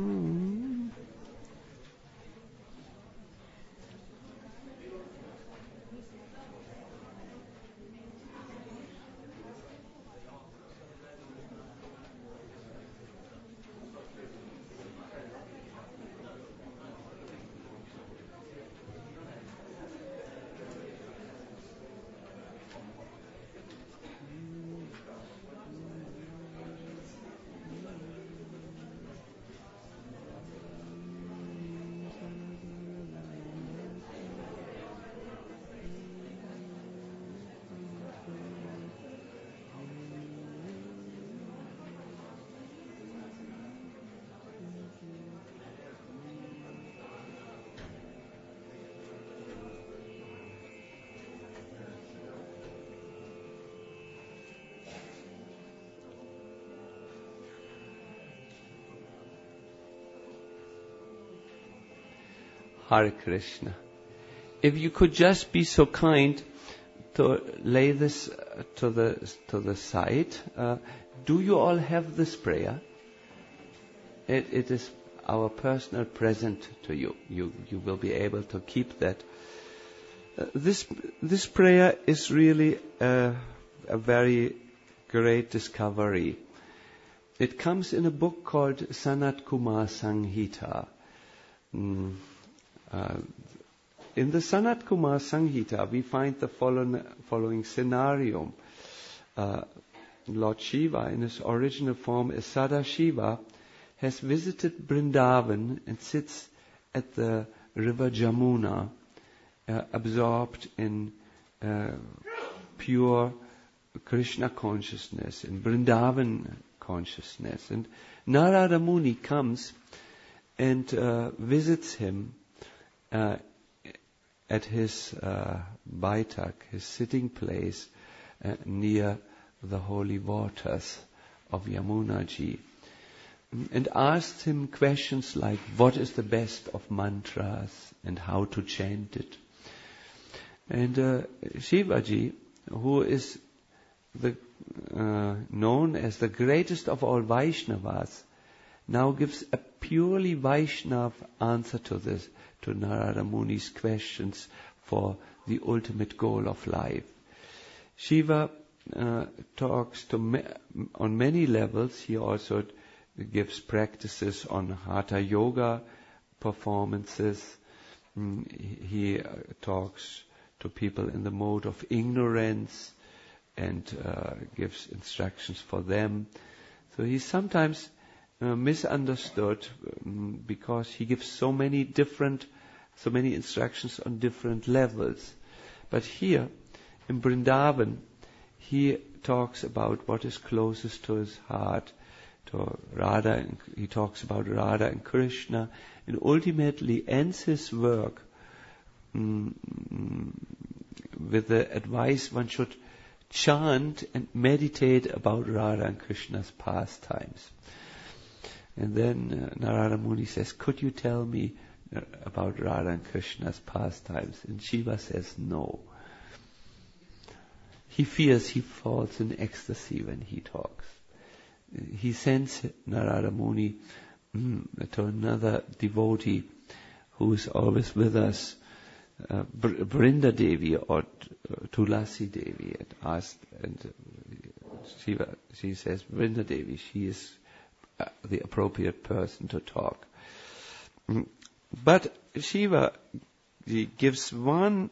A: Hare Krishna. If you could just be so kind to lay this to the side. Do you all have this prayer? It is our personal present to you. You will be able to keep that. This prayer is really a very great discovery. It comes in a book called Sanat Kumar Samhita. In the Sanat Kumar Samhita, we find the following scenario. Lord Shiva, in his original form as Sadashiva, has visited Vrindavan and sits at the river Jamuna, absorbed in pure Krishna consciousness, in Vrindavan consciousness. And Narada Muni comes and visits him at his Baitak, his sitting place near the holy waters of Yamunaji, and asked him questions like, what is the best of mantras and how to chant it? And Shivaji, who is known as the greatest of all Vaishnavas, now gives a purely Vaishnav answer to this, to Narada Muni's questions for the ultimate goal of life. Shiva talks on many levels. He also gives practices on Hatha Yoga performances. He talks to people in the mode of ignorance and gives instructions for them. So he's sometimes misunderstood because he gives so many instructions on different levels. But here in Vrindavan, he talks about what is closest to his heart, to Radha, and he talks about Radha and Krishna, and ultimately ends his work with the advice one should chant and meditate about Radha and Krishna's pastimes. And then Narada Muni says, could you tell me about Radha and Krishna's pastimes? And Shiva says, no. He fears he falls in ecstasy when he talks. He sends Narada Muni to another devotee who is always with us, Vrinda Devi or Tulasi Devi, and she says, Vrinda Devi, she is the appropriate person to talk. But Shiva gives one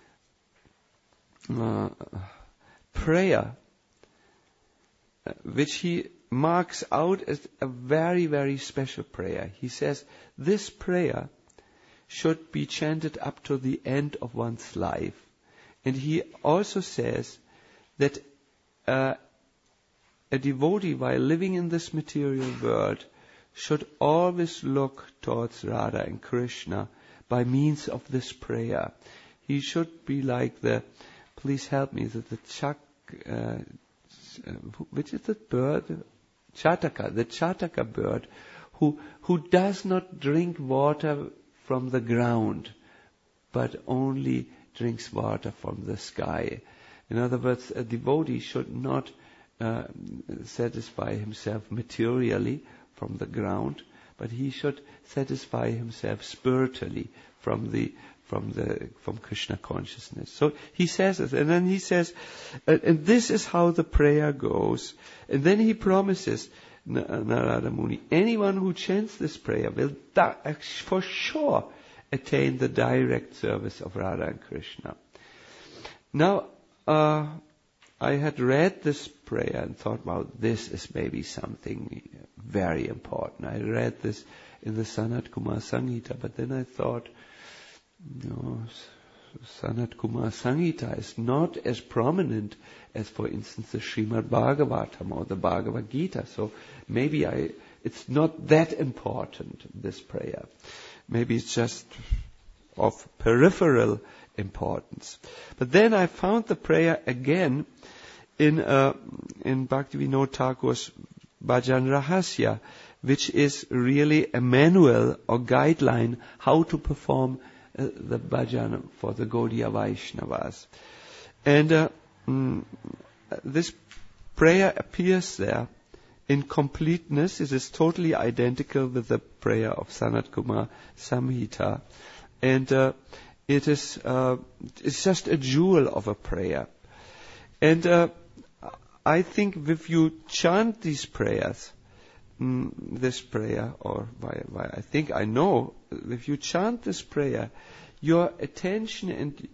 A: prayer which he marks out as a very, very special prayer. He says this prayer should be chanted up to the end of one's life. And he also says that a devotee, while living in this material world, should always look towards Radha and Krishna by means of this prayer. He should be like please help me, which is the bird? Chataka, the Chataka bird, who does not drink water from the ground, but only drinks water from the sky. In other words, a devotee should not satisfy himself materially from the ground, but he should satisfy himself spiritually from Krishna consciousness. So he says this, and then he says, and this is how the prayer goes. And then he promises Narada Muni, anyone who chants this prayer will for sure attain the direct service of Radha and Krishna. Now, I had read this prayer and thought, wow, this is maybe something very important. I read this in the Sanat Kumar Samhita, but then I thought, no, Sanat Kumar Samhita is not as prominent as, for instance, the Srimad Bhagavatam or the Bhagavad Gita. So maybe it's not that important, this prayer. Maybe it's just of peripheral importance. But then I found the prayer again in Bhaktivinoda Thakur's Bhajan Rahasya, which is really a manual or guideline how to perform the bhajan for the Gaudiya Vaishnavas. And this prayer appears there in completeness. It is totally identical with the prayer of Sanat Kumar Samhita. And it's just a jewel of a prayer. And I think if you chant these prayers, this prayer, or I think I know, if you chant this prayer, your attention and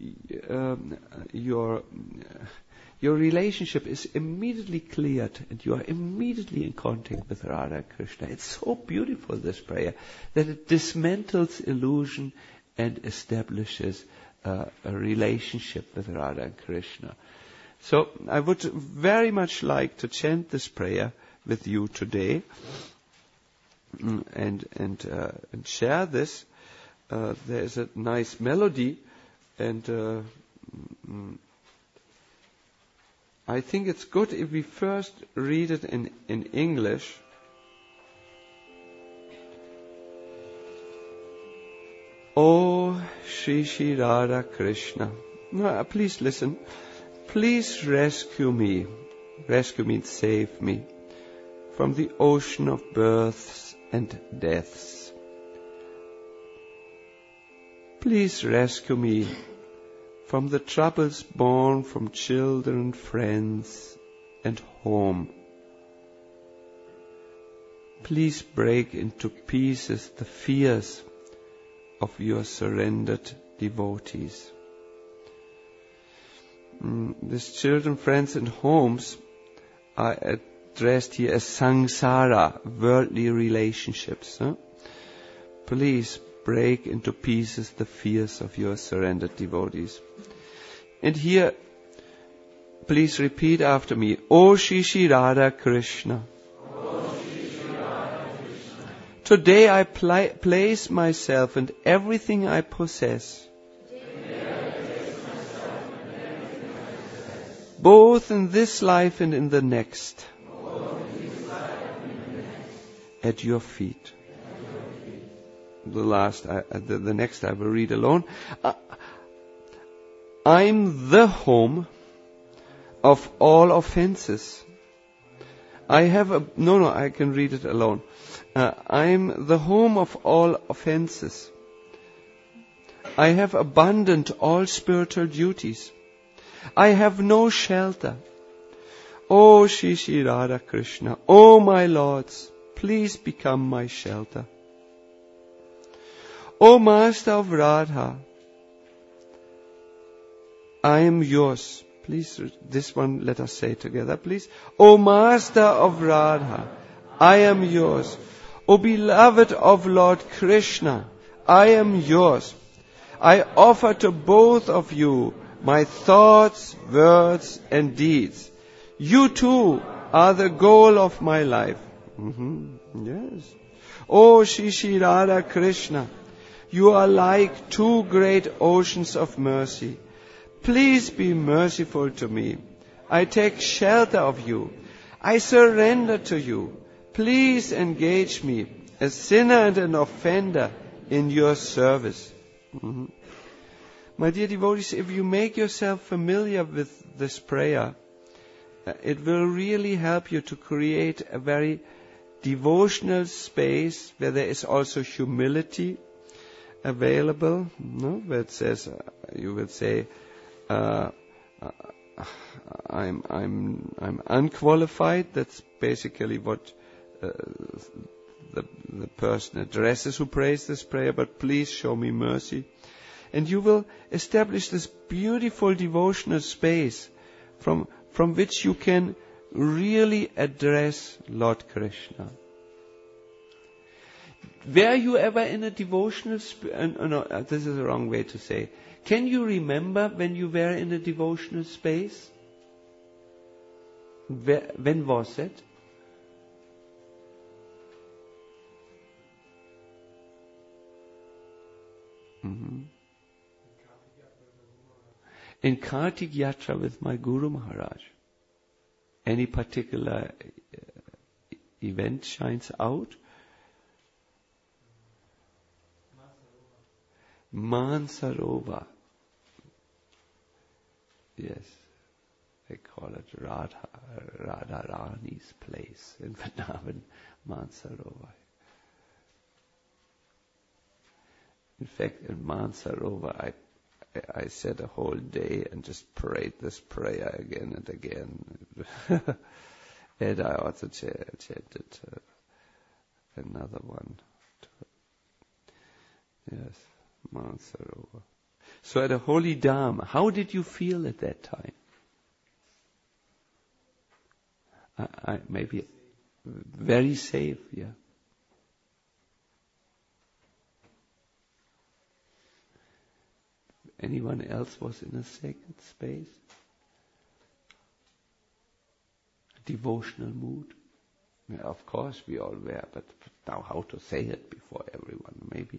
A: your relationship is immediately cleared, and you are immediately in contact with Radha and Krishna. It's so beautiful, this prayer, that it dismantles illusion and establishes a relationship with Radha and Krishna. So I would very much like to chant this prayer with you today and share this. There is a nice melody, and I think it's good if we first read it in English. Oh, Shri Shri Radha Krishna. No, please listen. Please rescue me and save me from the ocean of births and deaths. Please rescue me from the troubles born from children, friends, and home. Please break into pieces the fears of your surrendered devotees. These children, friends, and homes are addressed here as samsara, worldly relationships. Please break into pieces the fears of your surrendered devotees. And here, please repeat after me. O Shri Shri Radha Krishna. Today I place myself and everything I possess, both in this life and in the next, at your feet. The next I will read alone. I'm the home of all offenses. I can read it alone. I'm the home of all offenses. I have abandoned all spiritual duties. I have no shelter. O Shri Shri Radha Krishna, O my lords, please become my shelter. O Master of Radha, I am yours. Please, this one let us say together, please. O Master of Radha, I am yours. O beloved of Lord Krishna, I am yours. I offer to both of you my thoughts, words, and deeds. You too are the goal of my life. Yes. O Shri Shri Radha Krishna, you are like two great oceans of mercy. Please be merciful to me. I take shelter of you. I surrender to you. Please engage me, a sinner and an offender, in your service. My dear devotees, if you make yourself familiar with this prayer, it will really help you to create a very devotional space where there is also humility available. No? Where it says, you will say, I'm unqualified. That's basically what the person addresses who prays this prayer, but please show me mercy. And you will establish this beautiful devotional space from which you can really address Lord Krishna. Were you ever in a devotional no, this is the wrong way to say. Can you remember when you were in a devotional space? When was it? Mm-hmm. In Kartik Yatra with my Guru Maharaj. Any particular event shines out? Mansarovar. Yes, they call it Radha Rani's place in Vrindavan, Mansarovar. In fact, in Mansarovar, I sat a whole day and just prayed this prayer again and again. And I also chanted another one. Yes, Mansarovar. So at a holy Dham, how did you feel at that time? I maybe very safe, yeah. Anyone else was in a sacred space? A devotional mood? Yeah, of course we all were, but now how to say it before everyone, maybe.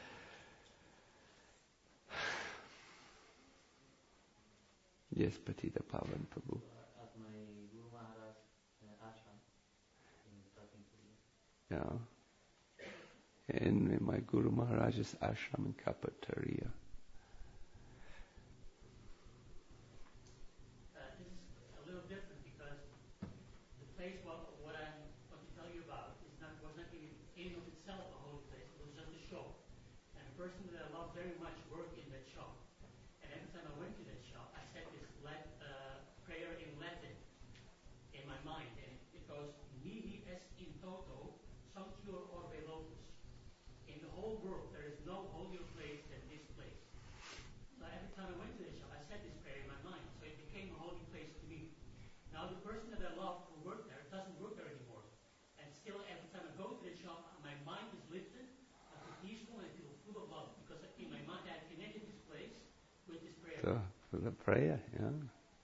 A: Yes, Patita Pavan Prabhu.
C: At my Guru Maharaj ashram in Kapataria.
A: Yeah. In my Guru Maharaj's ashram in Kapataria.
C: This is a little different because the place what I want to tell you about was not in of itself a holy place. It was just a shop, and the person that I love very much worked in that shop. And every time I went to that shop, I said this prayer in Latin in my mind, and it goes Mihi est in toto sanctior orbe lotus. In the whole world, there is no holier place than this place. So every time I went to the shop, I said this prayer in my mind, so it became a holy place to me. Now the person that I love who worked there doesn't work there anymore, and still every time I go to the shop, my mind is lifted, I feel peaceful, and I feel full of love because in my mind I have connected this place with this prayer.
A: So the prayer, yeah.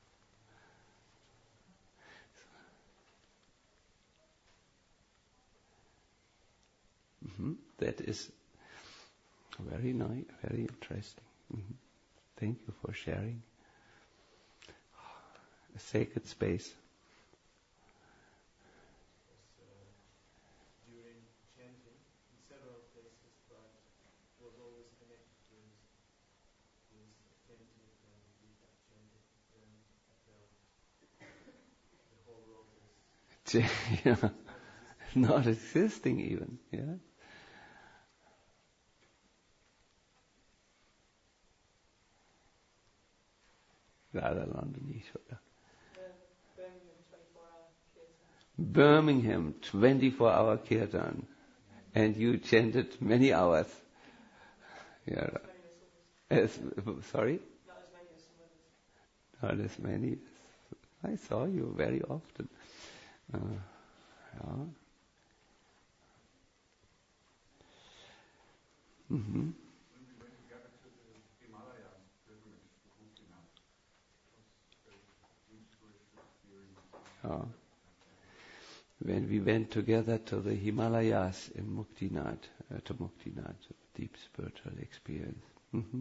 A: That is very nice, very interesting. Thank you for sharing. A sacred space.
B: During chanting in several places, but was always connected with attentive and deep chanting. Then I felt the whole world is
A: not existing even. Yeah. Radha Landinishwara. Birmingham 24-hour kirtan. And you chanted many hours. Yeah. Sorry? Not as many. I saw you very often. Yeah. Mm-hmm. When we went together to the Himalayas in Muktinath, deep spiritual experience. Mm-hmm.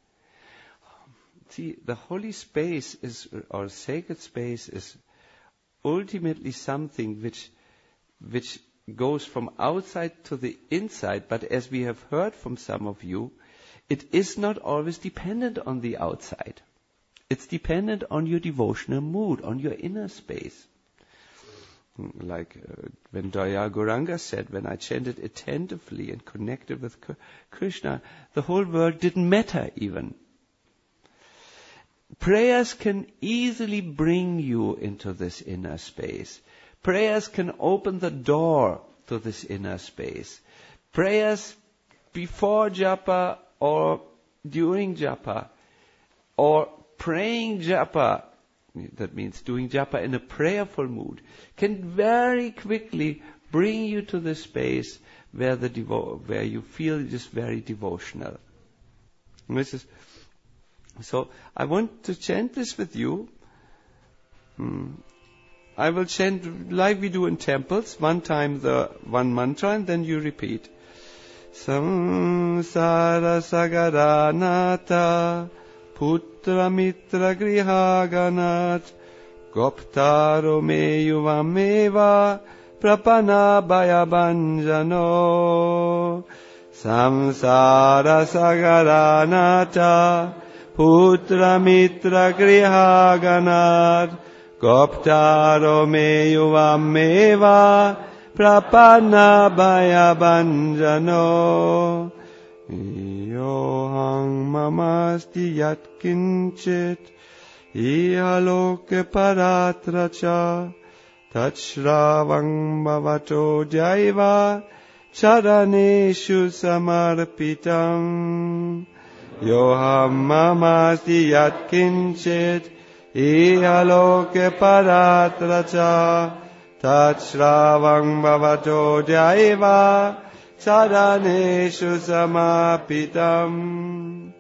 A: See, the holy space or sacred space is ultimately something which goes from outside to the inside, but as we have heard from some of you, it is not always dependent on the outside. It's dependent on your devotional mood, on your inner space. Like when Daya Gauranga said, when I chanted attentively and connected with Krishna, the whole world didn't matter even. Prayers can easily bring you into this inner space. Prayers can open the door to this inner space. Prayers before japa or during japa or praying japa, that means doing japa in a prayerful mood, can very quickly bring you to the space where where you feel just very devotional. So I want to chant this with you. I will chant like we do in temples, one time the one mantra and then you repeat. Samsara Sagaranata Putra Mitra Grihaganat Goptaro me yuvameva Prapana Bhayabanjano Samsara Sagaranata Putra Mitra Grihaganat Goptaro me yuvameva Prapana Bhayabanjano Yohang mamasti yatkinchit Ihaloke paratracha Tachravang bhavato jaiva Charaneshu samarpitam Yoham mamasti yatkinchit Ihaloke paratracha Tachravang bhavato jaiva Charaneshu samapitam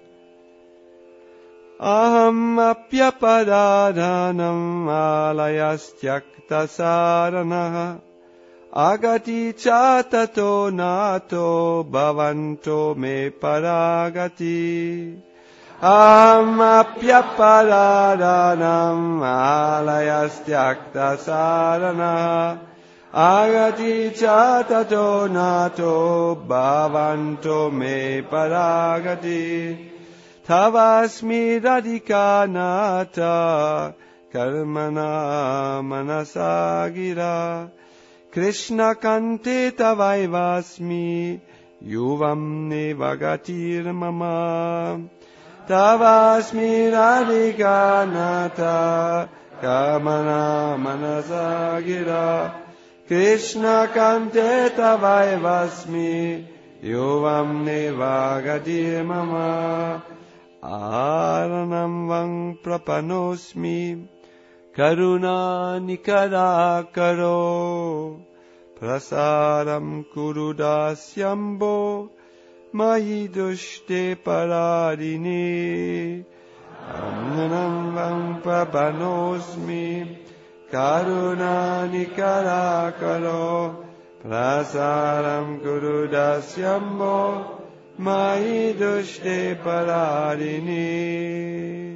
A: Aham apyaparadhanam alayastyakta saranaha Agati chatato nato bhavanto me paragati Aham apyaparadhanam alayastyakta saranaha Agati chatato nato bhavanto me paragati Tavasmi radhika nata karmana manasagira Krishna kante tavaivasmi yuvam nevagatir mama Tavasmi radhika nata karmana manasagira Krishna kante tavaivasmi yuvam nevagatir mama Aranam vang prapanosmi karuna nikara karo prasaram kurudasyambo mahi dushte paradini Aranam vang prapanosmi karuna nikara karo prasaram kurudasyambo Mai dushte pararini.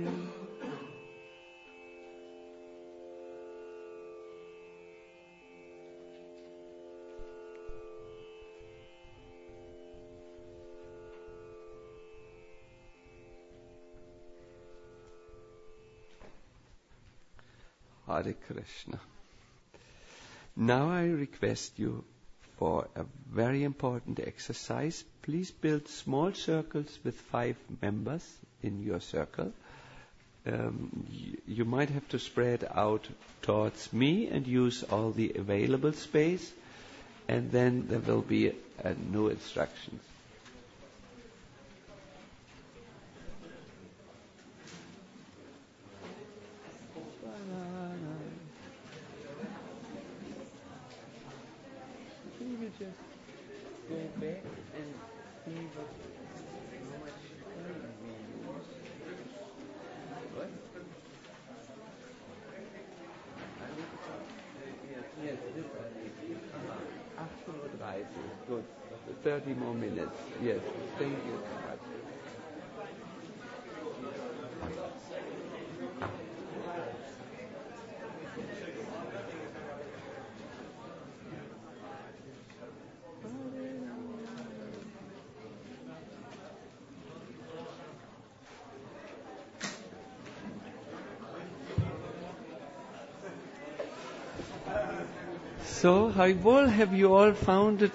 A: Hare Krishna. Now I request you for a very important exercise. Please build small circles with 5 members in your circle. You might have to spread out towards me and use all the available space, and then there will be new instructions. Just go back and see how much time we use. What? Yes, this I think. 8:30. Good. 30 more minutes. Yes. Thank you so much. So, Haribol, have you all found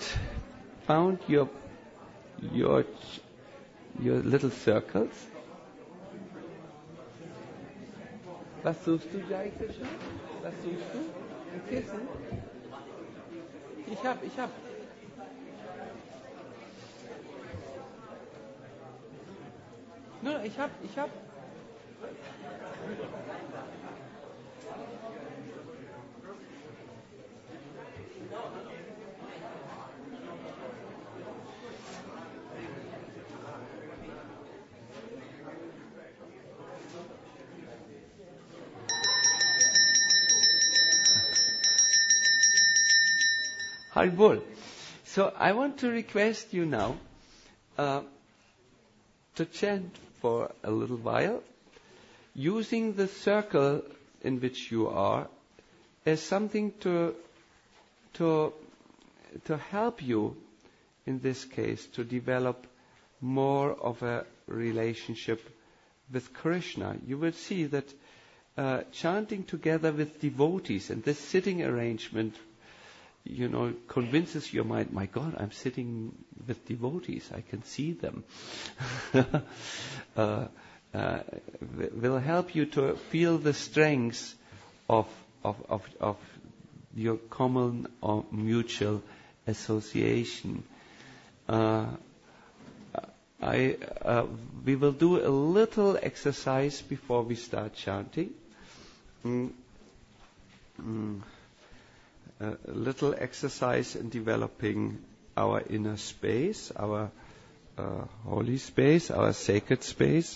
A: your little circles? Was suchst du, Jaikisha? Was suchst du? Ein Kissen? Ich hab. No, ich hab. Haribol. So I want to request you now to chant for a little while, using the circle in which you are as something to help you, in this case, to develop more of a relationship with Krishna. You will see that chanting together with devotees, and this sitting arrangement, convinces your mind, my God, I'm sitting with devotees, I can see them. Will help you to feel the strength of your common or mutual association. We will do a little exercise before we start chanting. A little exercise in developing our inner space, our holy space, our sacred space.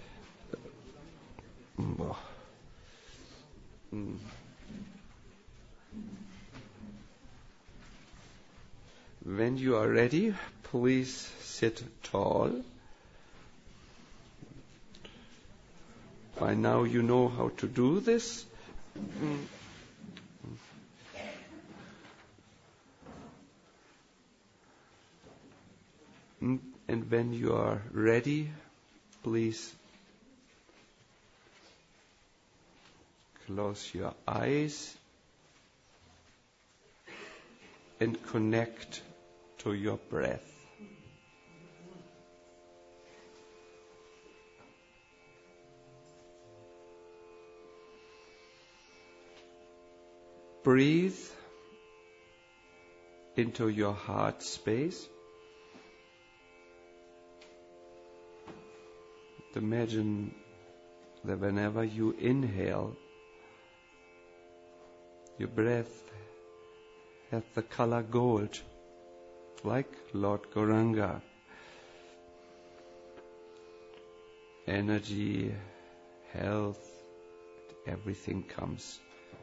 A: When you are ready, please sit tall. By now you know how to do this. And when you are ready, please close your eyes and connect to your breath. Breathe into your heart space. Imagine that whenever you inhale, your breath has the color gold, like Lord Gauranga. Energy, health, everything comes.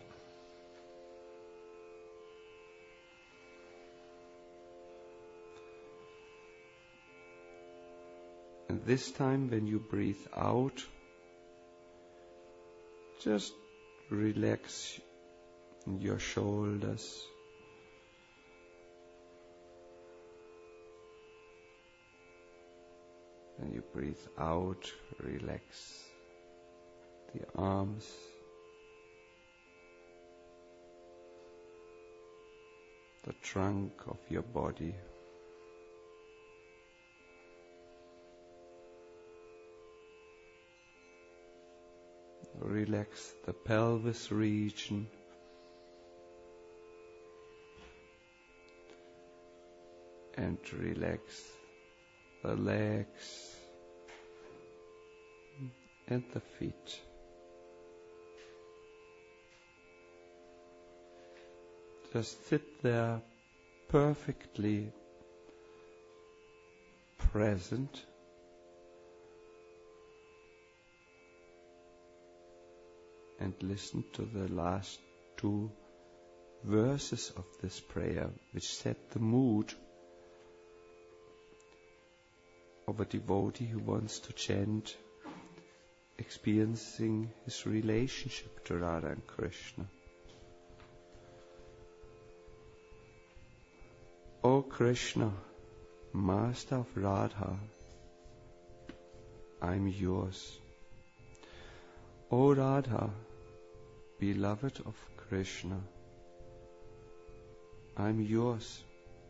A: And this time when you breathe out, just relax your shoulders. And you breathe out, relax the arms, the trunk of your body. Relax the pelvis region. And relax the legs and the feet. Just sit there perfectly present. And listen to the last two verses of this prayer, which set the mood of a devotee who wants to chant, experiencing his relationship to Radha and Krishna. O Krishna, Master of Radha, I'm yours. O Radha, beloved of Krishna, I'm yours.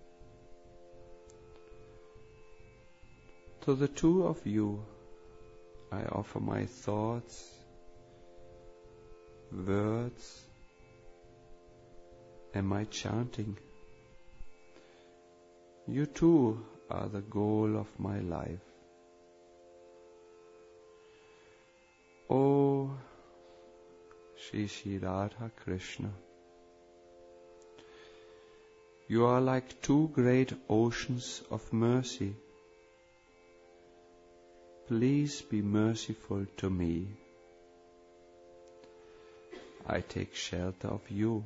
A: To the two of you, I offer my thoughts, words, and my chanting. You too are the goal of my life. Oh, Shri Radha Krishna, you are like two great oceans of mercy. Please be merciful to me. I take shelter of you.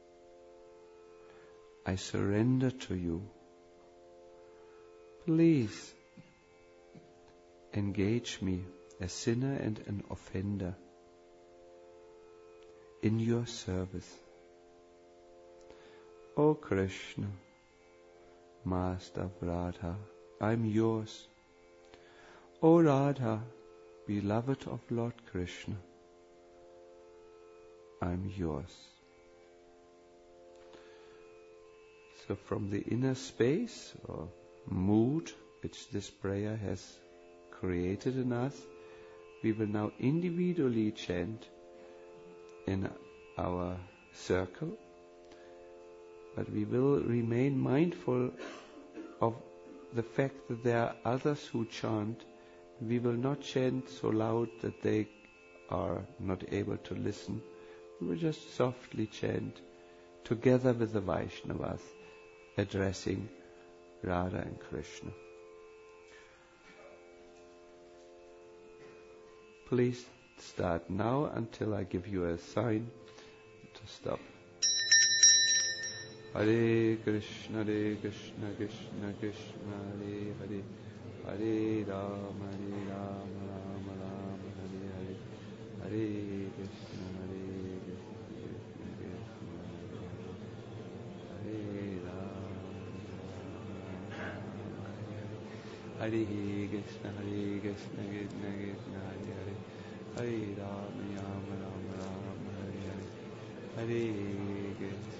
A: I surrender to you. Please engage me, a sinner and an offender, in your service. O Krishna, Master of Radha, I'm yours. O Radha, beloved of Lord Krishna, I'm yours. So from the inner space or mood which this prayer has created in us, we will now individually chant in our circle, but we will remain mindful of the fact that there are others who chant. We will not chant so loud that they are not able to listen. We will just softly chant together with the Vaishnavas, addressing Radha and Krishna. Please start now until I give you a sign to stop. Hare Krishna, Krishna Krishna, Hare Hare, Hare Rama, Rama Rama, Hare Hare, Hare Krishna, Krishna Krishna, Hare Rama, Hare Krishna, Krishna Krishna, Hare Hare, Hare Rama, Rama Hare Hare, Hare Krishna.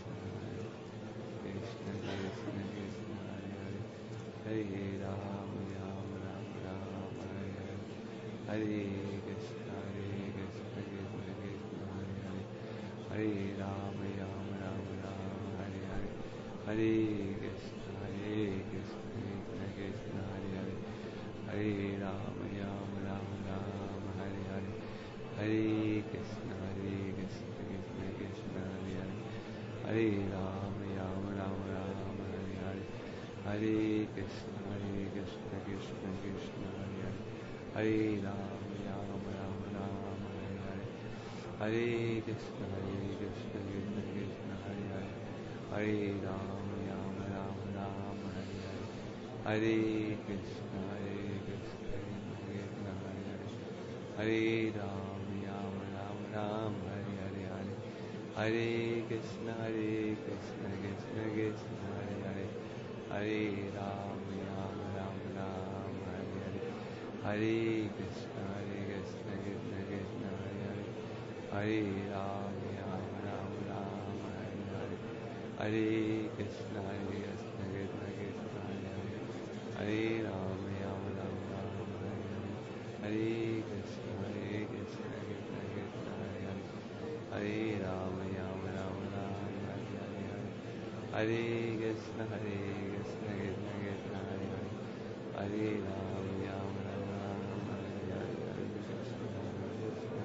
A: Krishna Krishna Krishna Hare Hare, Hare Rama, Rama Hare Hare, Hare Krishna Krishna Krishna Hare Hare, Hare Rama, Rama Hare Hare, Hare Krishna Krishna Krishna Hare Hare, Hare Rama, Rama Hare Hare, Hare Krishna Krishna Krishna Hare Hare, Hare Rama, Rama Hare Hare, Hare Krishna Krishna Krishna Hare Hare, Hare Rama, Rama Hare Hare, Hare Krishna Krishna Krishna Hare Hare, Hare Rama, Rama Hare Hare, Hare Krishna Krishna Krishna Hare Hare, Hare Rama, Rama Hare Hare, Hare Krishna Krishna Krishna Hare Hare, Hare Rama, Rama Hare Hare, Hare Krishna Krishna Krishna Hare Hare, Hare Rama, Rama Hare Hare, Hare Krishna Krishna Krishna Hare Hare, Hare Rama, Rama Hare Hare, Hare Krishna Krishna Krishna Hare Hare, Hare Rama, Rama Hare Hare, Hare Krishna Krishna Krishna Hare Hare, Hare Rama, Rama Hare Hare, Hare Krishna Krishna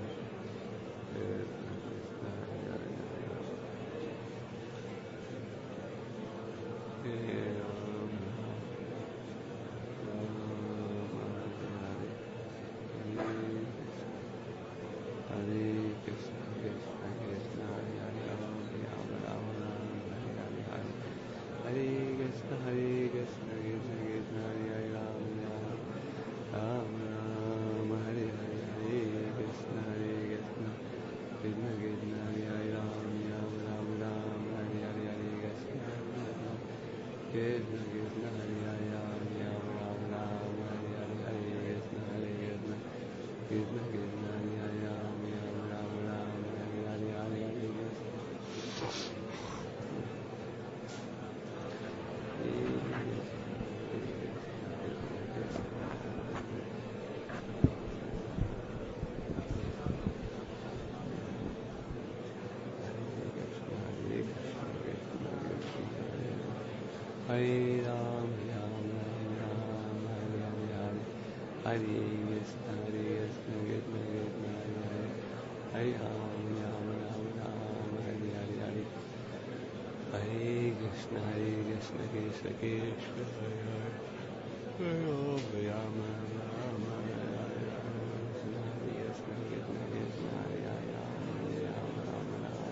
A: Hare Ram, Ram Ram Ram, Hare Hare, Hare Krishna, Krishna Krishna, Hare Ram, Ram Ram Ram, Hare Hare, Hare Krishna, Krishna Krishna, Hare Hare, Hare Ram, Ram Ram, Hare Hare, Hare Krishna, Krishna Krishna, Hare Ram, Ram Ram,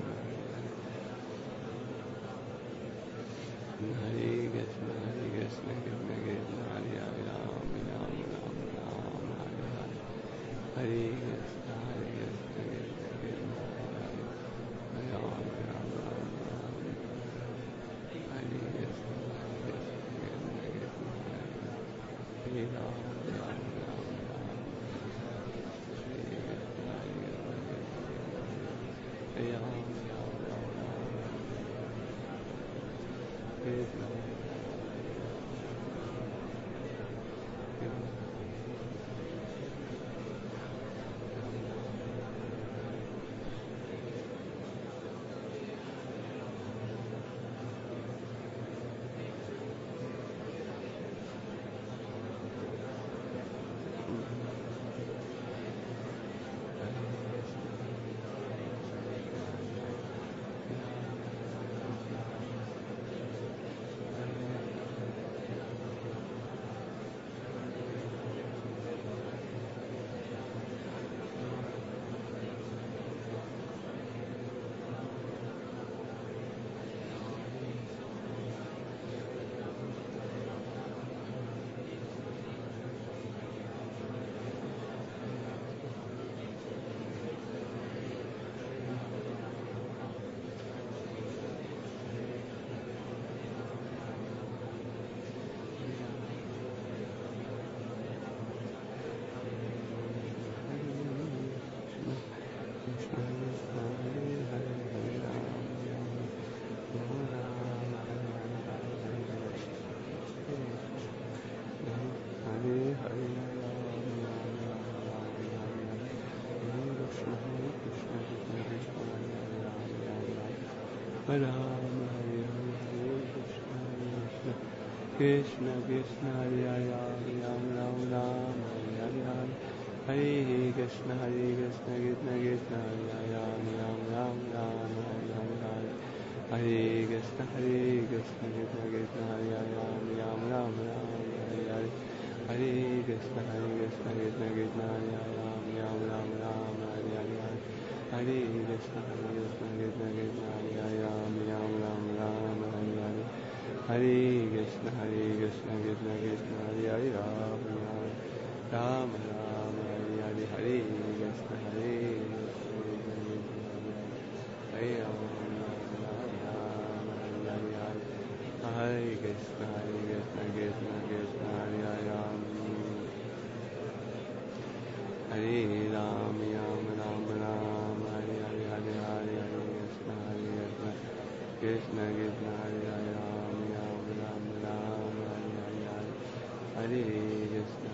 A: Hare Krishna, Krishna Krishna, Hare Hare, Ram Ram, Hare Hare, Hare Krishna, Krishna Krishna, Hare Ram, Ram Ram, Hare Krishna, Hare Ram, Ram Ram, Hare Ram, Krishna Krishna, Hare Hare, Ram Ram, Hare Hare, Hare Krishna, Krishna Krishna, Hare Hare, Ram Ram, Hare Hare, Hare Krishna, Krishna Krishna, Hare Hare, Ram Ram, Hare Hare, Hare Krishna, Krishna Krishna, Hare Hare, Ram Ram, Hare Hare, Hare Krishna, Krishna Krishna, Hare Hare, Ram Ram, Hare Hare, Hare Krishna, Krishna Krishna, Hare Hare, Ram Ram, Hare Hare, Hare Krishna, Hare Ram, Hare Krishna, Krishna Krishna, Hare Hare, Hare Ram, Ram Ram, Hare Hare, Hare Krishna, Krishna Krishna, Hare Hare, Ram Ram, Hare Krishna,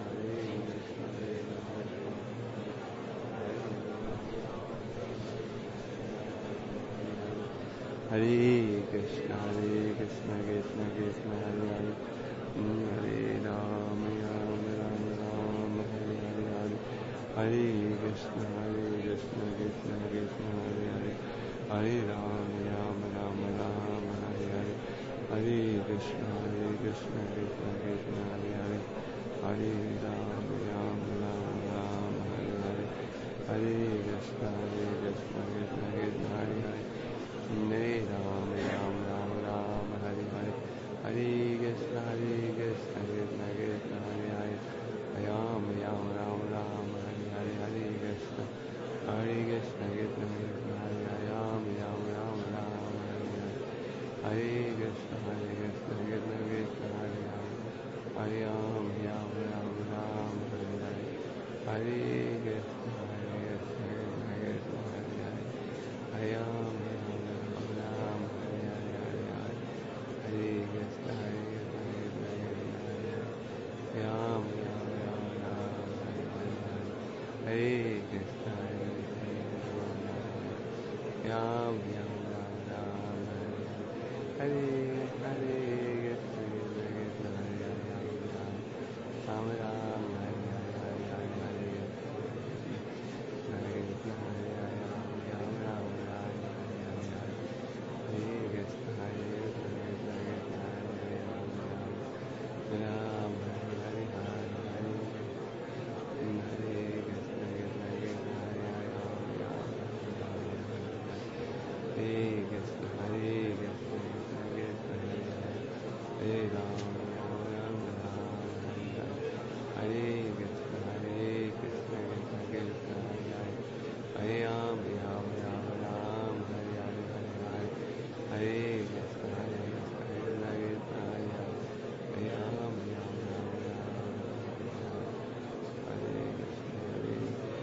A: Hare Krishna, Krishna Krishna, Hare Hare, Hare Ram, Ram Ram, Hare Hare, Hare Krishna, Krishna Krishna, Hare Hare, Hare Ram, Ram Ram, Hare Hare, Hare Krishna, Krishna Krishna, Hare Hare, Hare Ram, Ram Ram, Hare Hare, Hare Krishna, Krishna Krishna, Hare Hare, Hare Ram, Ram Ram, Hare Hare, Hare Krishna, Krishna Krishna, Hare Hare, Ram Ram, Hare Hare, Hare Krishna, Krishna Krishna, Hare Hare, Ram Ram, Hare Hare, Hare Krishna, Krishna Krishna, Hare Hare, Hare Ram, Ram Hare Hare, Hare Krishna, Krishna Krishna, Hare Hare, Hare Ram, Ram Hare Hare, Hare Krishna, Krishna Krishna, Hare Hare, Ram Hare Hare, Hare Krishna, Ram Ram, Hare Hare, Hare Krishna, Krishna, Hare Krishna, Krishna Krishna, Hare Ram, Ram Ram, Hare Krishna, Hare Krishna, Krishna Krishna, Hare Ram, Ram Ram, Hare Hare, Hare Krishna, Hare Krishna, Krishna Krishna, Hare Ram, Ram Ram, Hare Krishna, Hare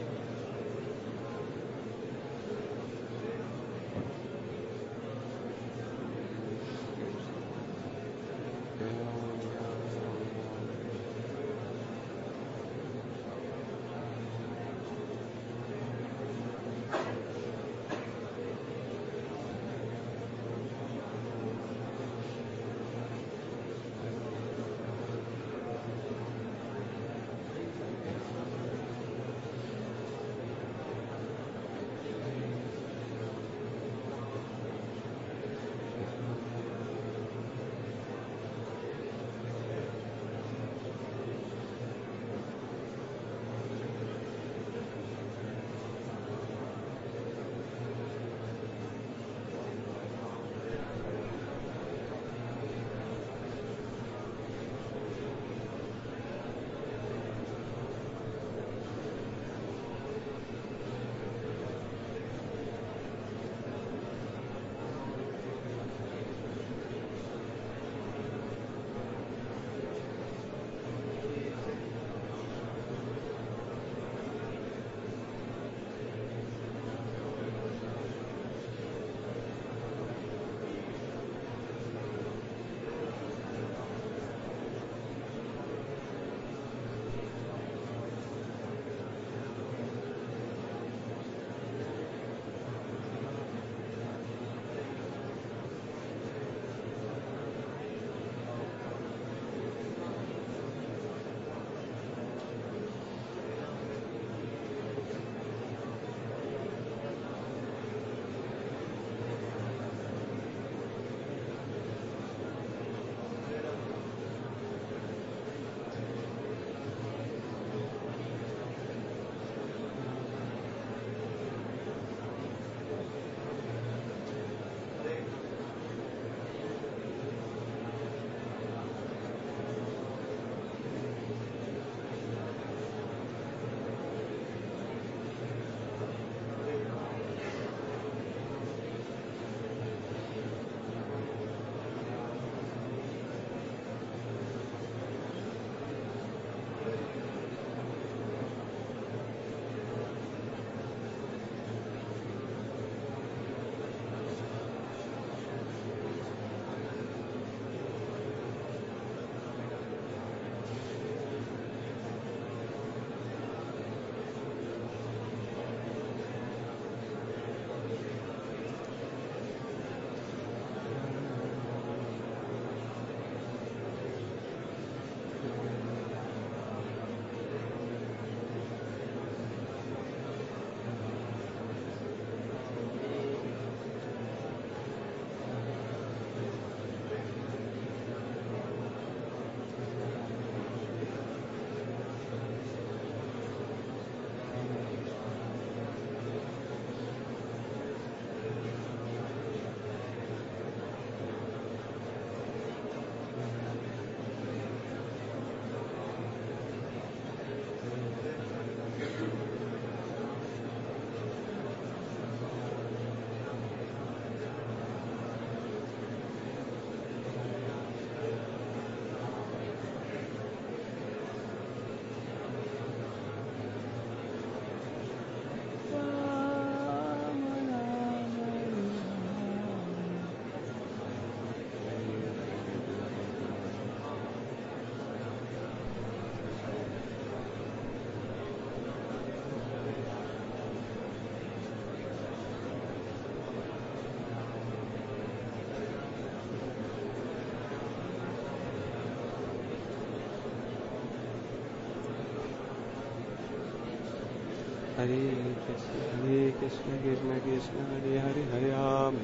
A: Hare Krishna, Krishna Krishna, Hare Hare, Hare Ram,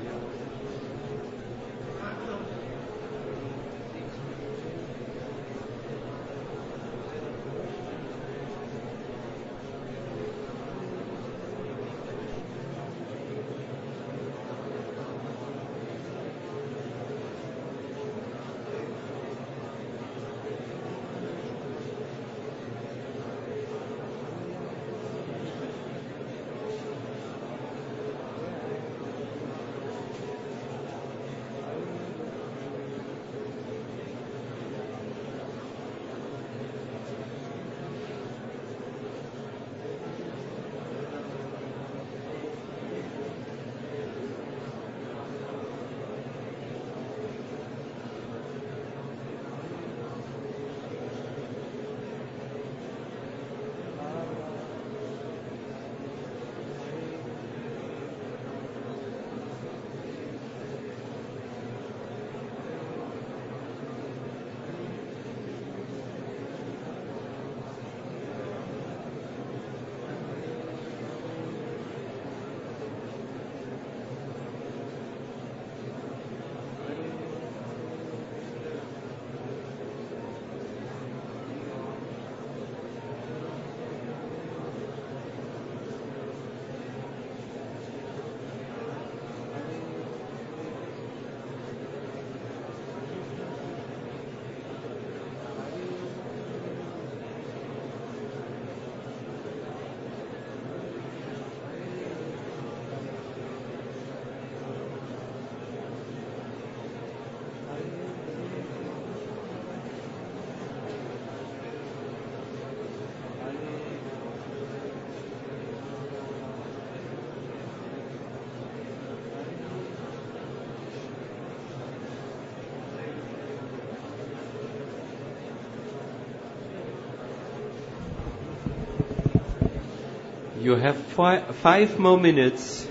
A: You have 5 more minutes.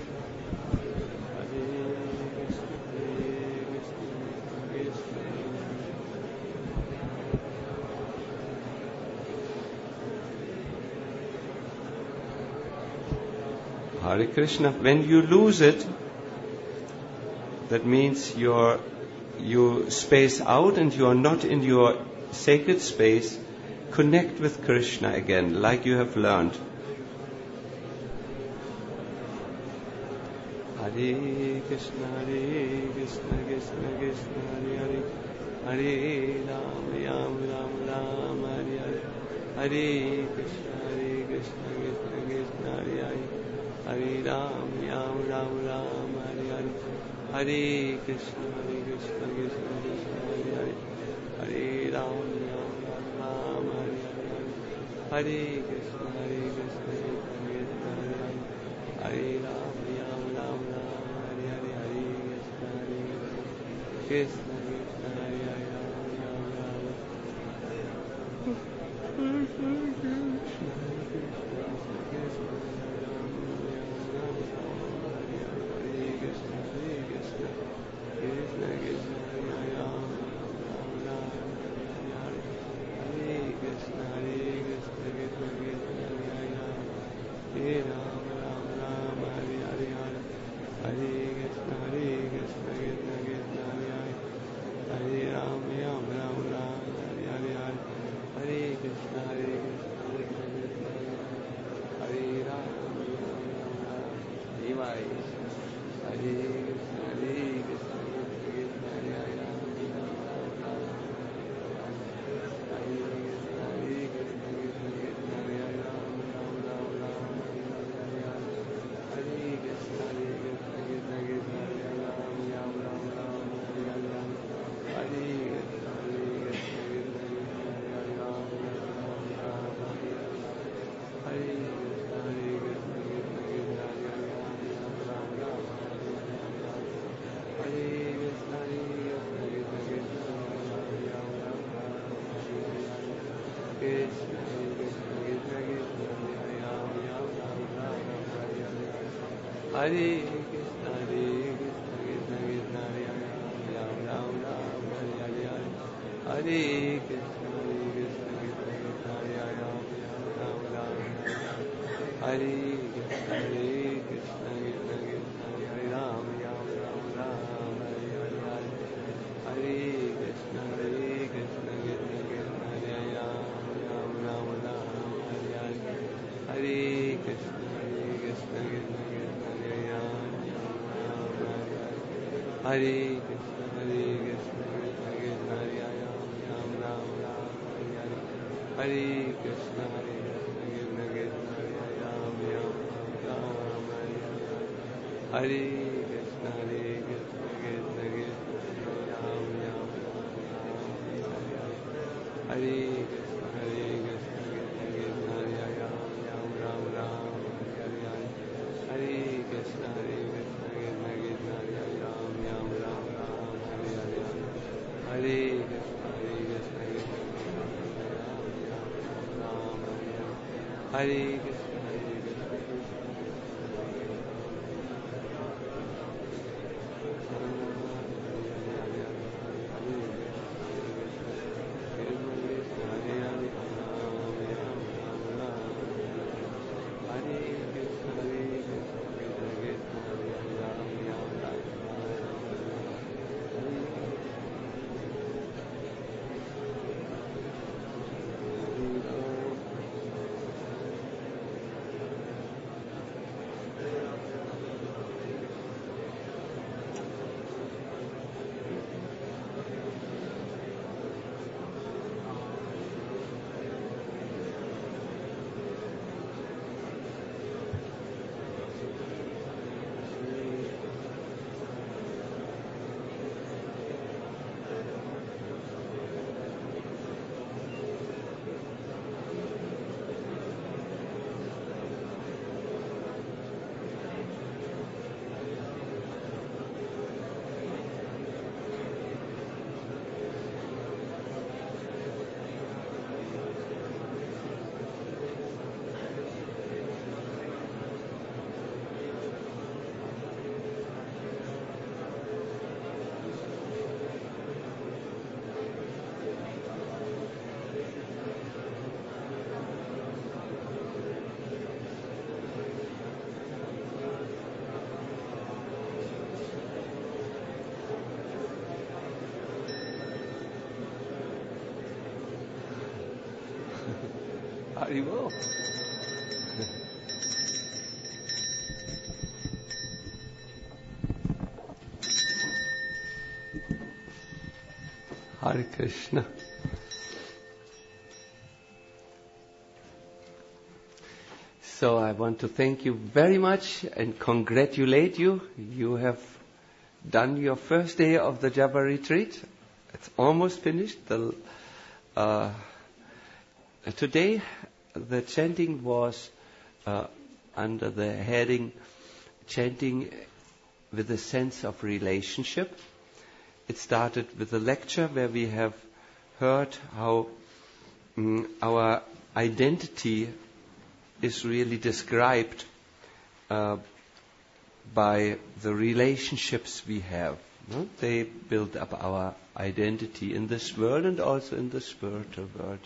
A: Hare Krishna. When you lose it, that means you space out and you are not in your sacred space. Connect with Krishna again, like you have learned. Hare Krishna, Krishna Krishna, Hare Hare, Hare Ram, Ram Ram, Hare Hare, Hare Krishna, Krishna Krishna, Hare Hare, Hare Ram, Ram Ram, Hare Hare, Hare Krishna, Krishna Krishna, Hare Hare, Hare Ram, Ram Hare Hare, Hare Krishna, Krishna Krishna, Hare Hare, Hare Ram, Ram Hare Hare, Hare Krishna, Krishna Krishna, Hare Hare, Hare Krishna, Krishna Krishna, Ram Ram, Hare Hare, Hare Krishna, Krishna Krishna, Ram Ram, Hare Krishna, Krishna Krishna, Ram Ram, Hare Hare, Hare Krishna, Krishna Krishna, Ram Ram, Hare Hare, Hare Krishna, Krishna Krishna. Hare Krishna, Krishna Krishna, Ram Ram, Hare Hare, Hare Krishna, Krishna Krishna, Ram Ram, Hare Krishna, Krishna Krishna, Ram Ram, Hare Krishna, Krishna Krishna, Ram Ram, Hare Krishna, Hare Krishna. Haribo. Hare Krishna. So I want to thank you very much and congratulate you. You have done your first day of the Japa retreat. It's almost finished. Today the chanting was under the heading Chanting with a Sense of Relationship. It started with a lecture where we have heard how our identity is really described by the relationships we have. No? They build up our identity in this world and also in the spiritual world.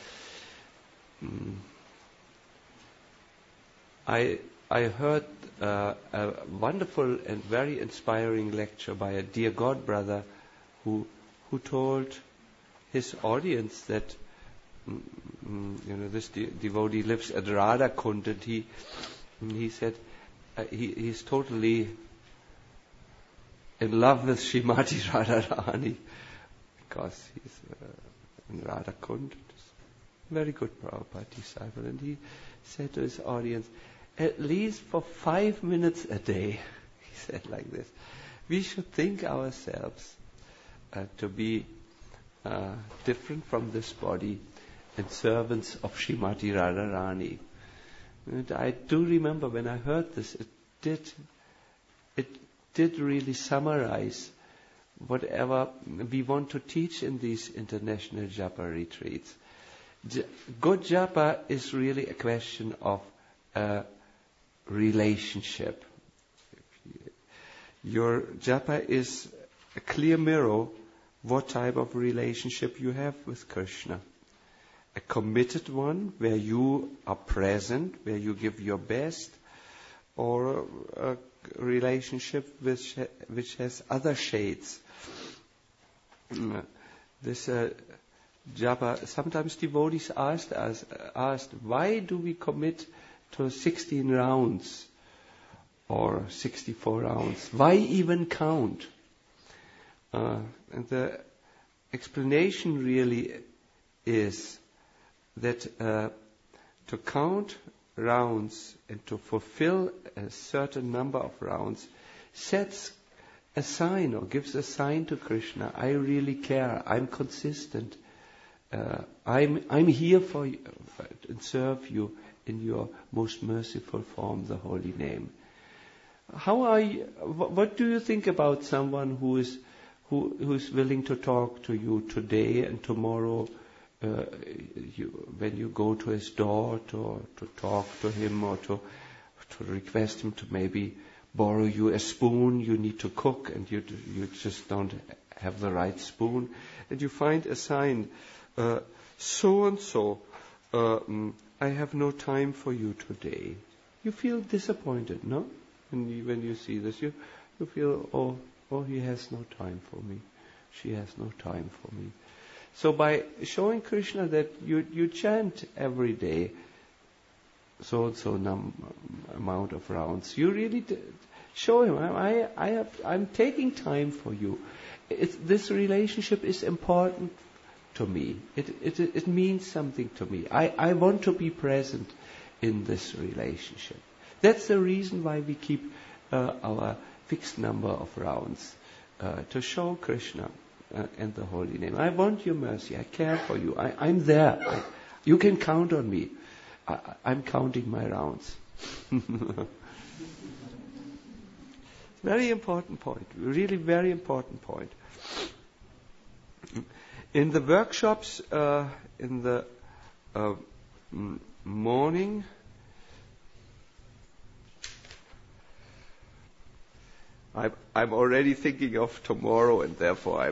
A: I heard a wonderful and very inspiring lecture by a dear God brother who told his audience that this devotee lives at Radhakund, and he said he's totally in love with Srimati Radharani because he's in Radhakund, very good Prabhupada disciple, and he said to his audience, at least for 5 minutes a day, he said like this, we should think ourselves to be different from this body and servants of Srimati Radharani. And I do remember when I heard this, it did really summarize whatever we want to teach in these international Japa retreats. Good Japa is really a question of relationship. Your Japa is a clear mirror what type of relationship you have with Krishna. A committed one where you are present, where you give your best, or a relationship which has other shades. This Japa, sometimes devotees asked, why do we commit to 16 rounds or 64 rounds? Why even count? And the explanation really is that to count rounds and to fulfill a certain number of rounds sets a sign or gives a sign to Krishna. I really care. I'm consistent. I'm here for you and serve you in your most merciful form, the holy name. How are you? What do you think about someone who's willing to talk to you today and tomorrow? When you go to his door to talk to him or to request him to maybe borrow you a spoon, you need to cook and you just don't have the right spoon, and you find a sign, so and so, I have no time for you today. You feel disappointed, no? When you see this, you feel, oh, he has no time for me. She has no time for me. So by showing Krishna that you chant every day so amount of rounds, you really show him, I'm taking time for you. This relationship is important to me. It means something to me. I want to be present in this relationship. That's the reason why we keep our fixed number of rounds, to show Krishna and the holy name. I want your mercy. I care for you. I'm there. You can count on me. I'm counting my rounds. Very important point. Really very important point. In the workshops in the morning, I'm already thinking of tomorrow, and therefore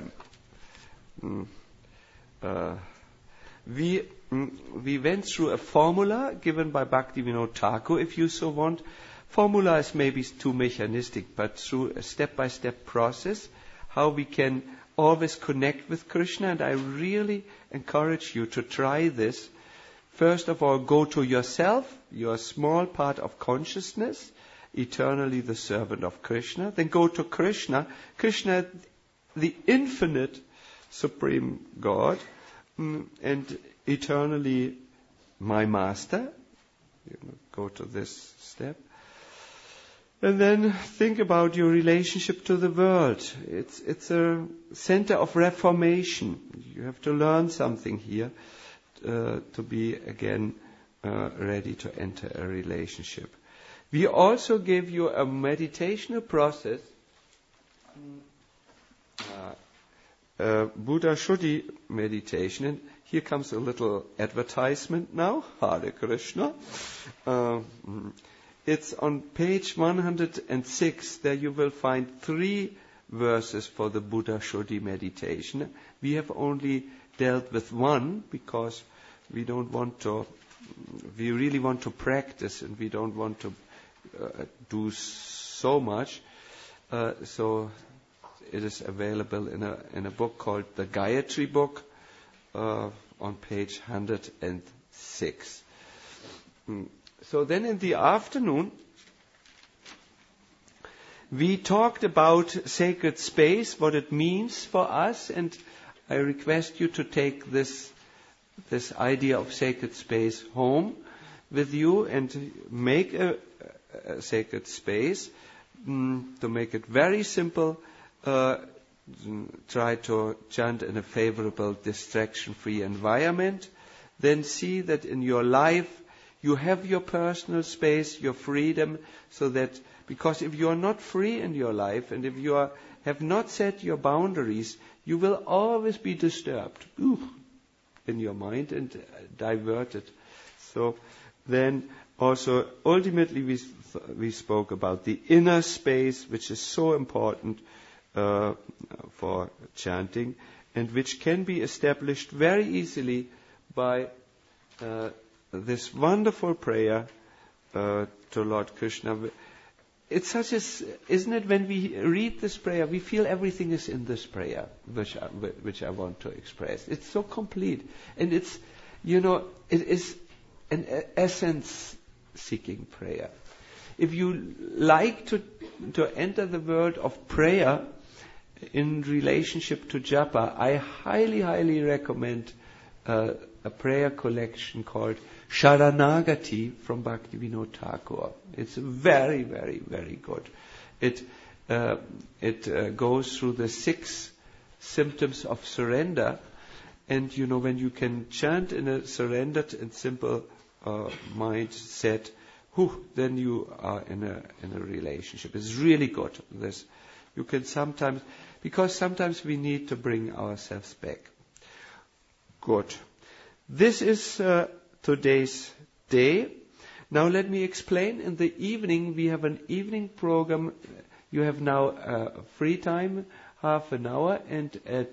A: we went through a formula given by Bhaktivinoda Thakur, if you so want. Formula is maybe too mechanistic, but through a step-by-step process, how we can always connect with Krishna. And I really encourage you to try this first of all, go to yourself, your small part of consciousness, eternally the servant of Krishna. Then go to Krishna. Krishna, the infinite Supreme God, and eternally my master. Go to this step. And then think about your relationship to the world. It's a center of reformation. You have to learn something here to be again ready to enter a relationship. We also gave you a meditational process, Buddha Shuddhi meditation. And here comes a little advertisement now. Hare Krishna. It's on page 106. There you will find 3 verses for the Buddha Shuddhi meditation. We have only dealt with 1 because we really want to practice, and we don't want to do so much. So it is available in a book called the Gayatri book on page 106. So then in the afternoon, we talked about sacred space, what it means for us, and I request you to take this idea of sacred space home with you and make a sacred space. To make it very simple, try to chant in a favorable, distraction-free environment. Then see that in your life you have your personal space, your freedom, so that, because if you are not free in your life, and if you have not set your boundaries, you will always be disturbed in your mind and diverted. So then also, ultimately, we spoke about the inner space, which is so important for chanting, and which can be established very easily by this wonderful prayer to Lord Krishna. It's such as, isn't it, when we read this prayer, we feel everything is in this prayer, which I want to express. It's so complete. And it's, it is an essence-seeking prayer. If you like to enter the world of prayer in relationship to japa, I highly, highly recommend a prayer collection called Sharanagati from Bhaktivinoda Thakur. It's very, very, very good. It goes through the 6 symptoms of surrender, and when you can chant in a surrendered and simple mindset, then you are in a relationship. It's really good. This you can sometimes, because sometimes we need to bring ourselves back. Good. This is today's day. Now let me explain. In the evening, we have an evening program. You have now free time, half an hour, and at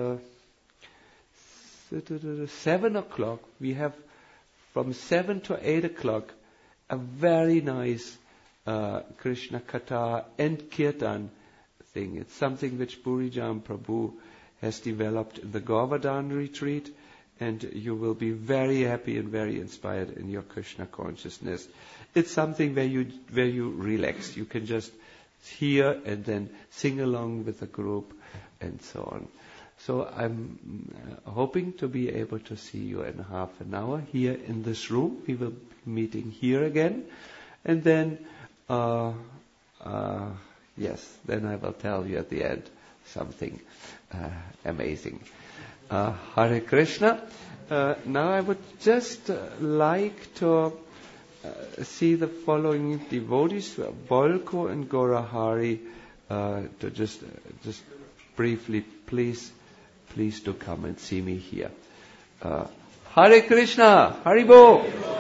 A: 7 o'clock, we have from 7 to 8 o'clock a very nice Krishna Katha and Kirtan thing. It's something which Purijam Prabhu has developed in the Govardhan retreat, and you will be very happy and very inspired in your Krishna consciousness. It's something where you relax. You can just hear and then sing along with the group and so on. So I'm hoping to be able to see you in half an hour here in this room. We will be meeting here again. And then, then I will tell you at the end something amazing. Hare Krishna. Now I would just like to see the following devotees, Bolko and Gorahari, to just briefly, please do come and see me here. Hare Krishna, Haribo.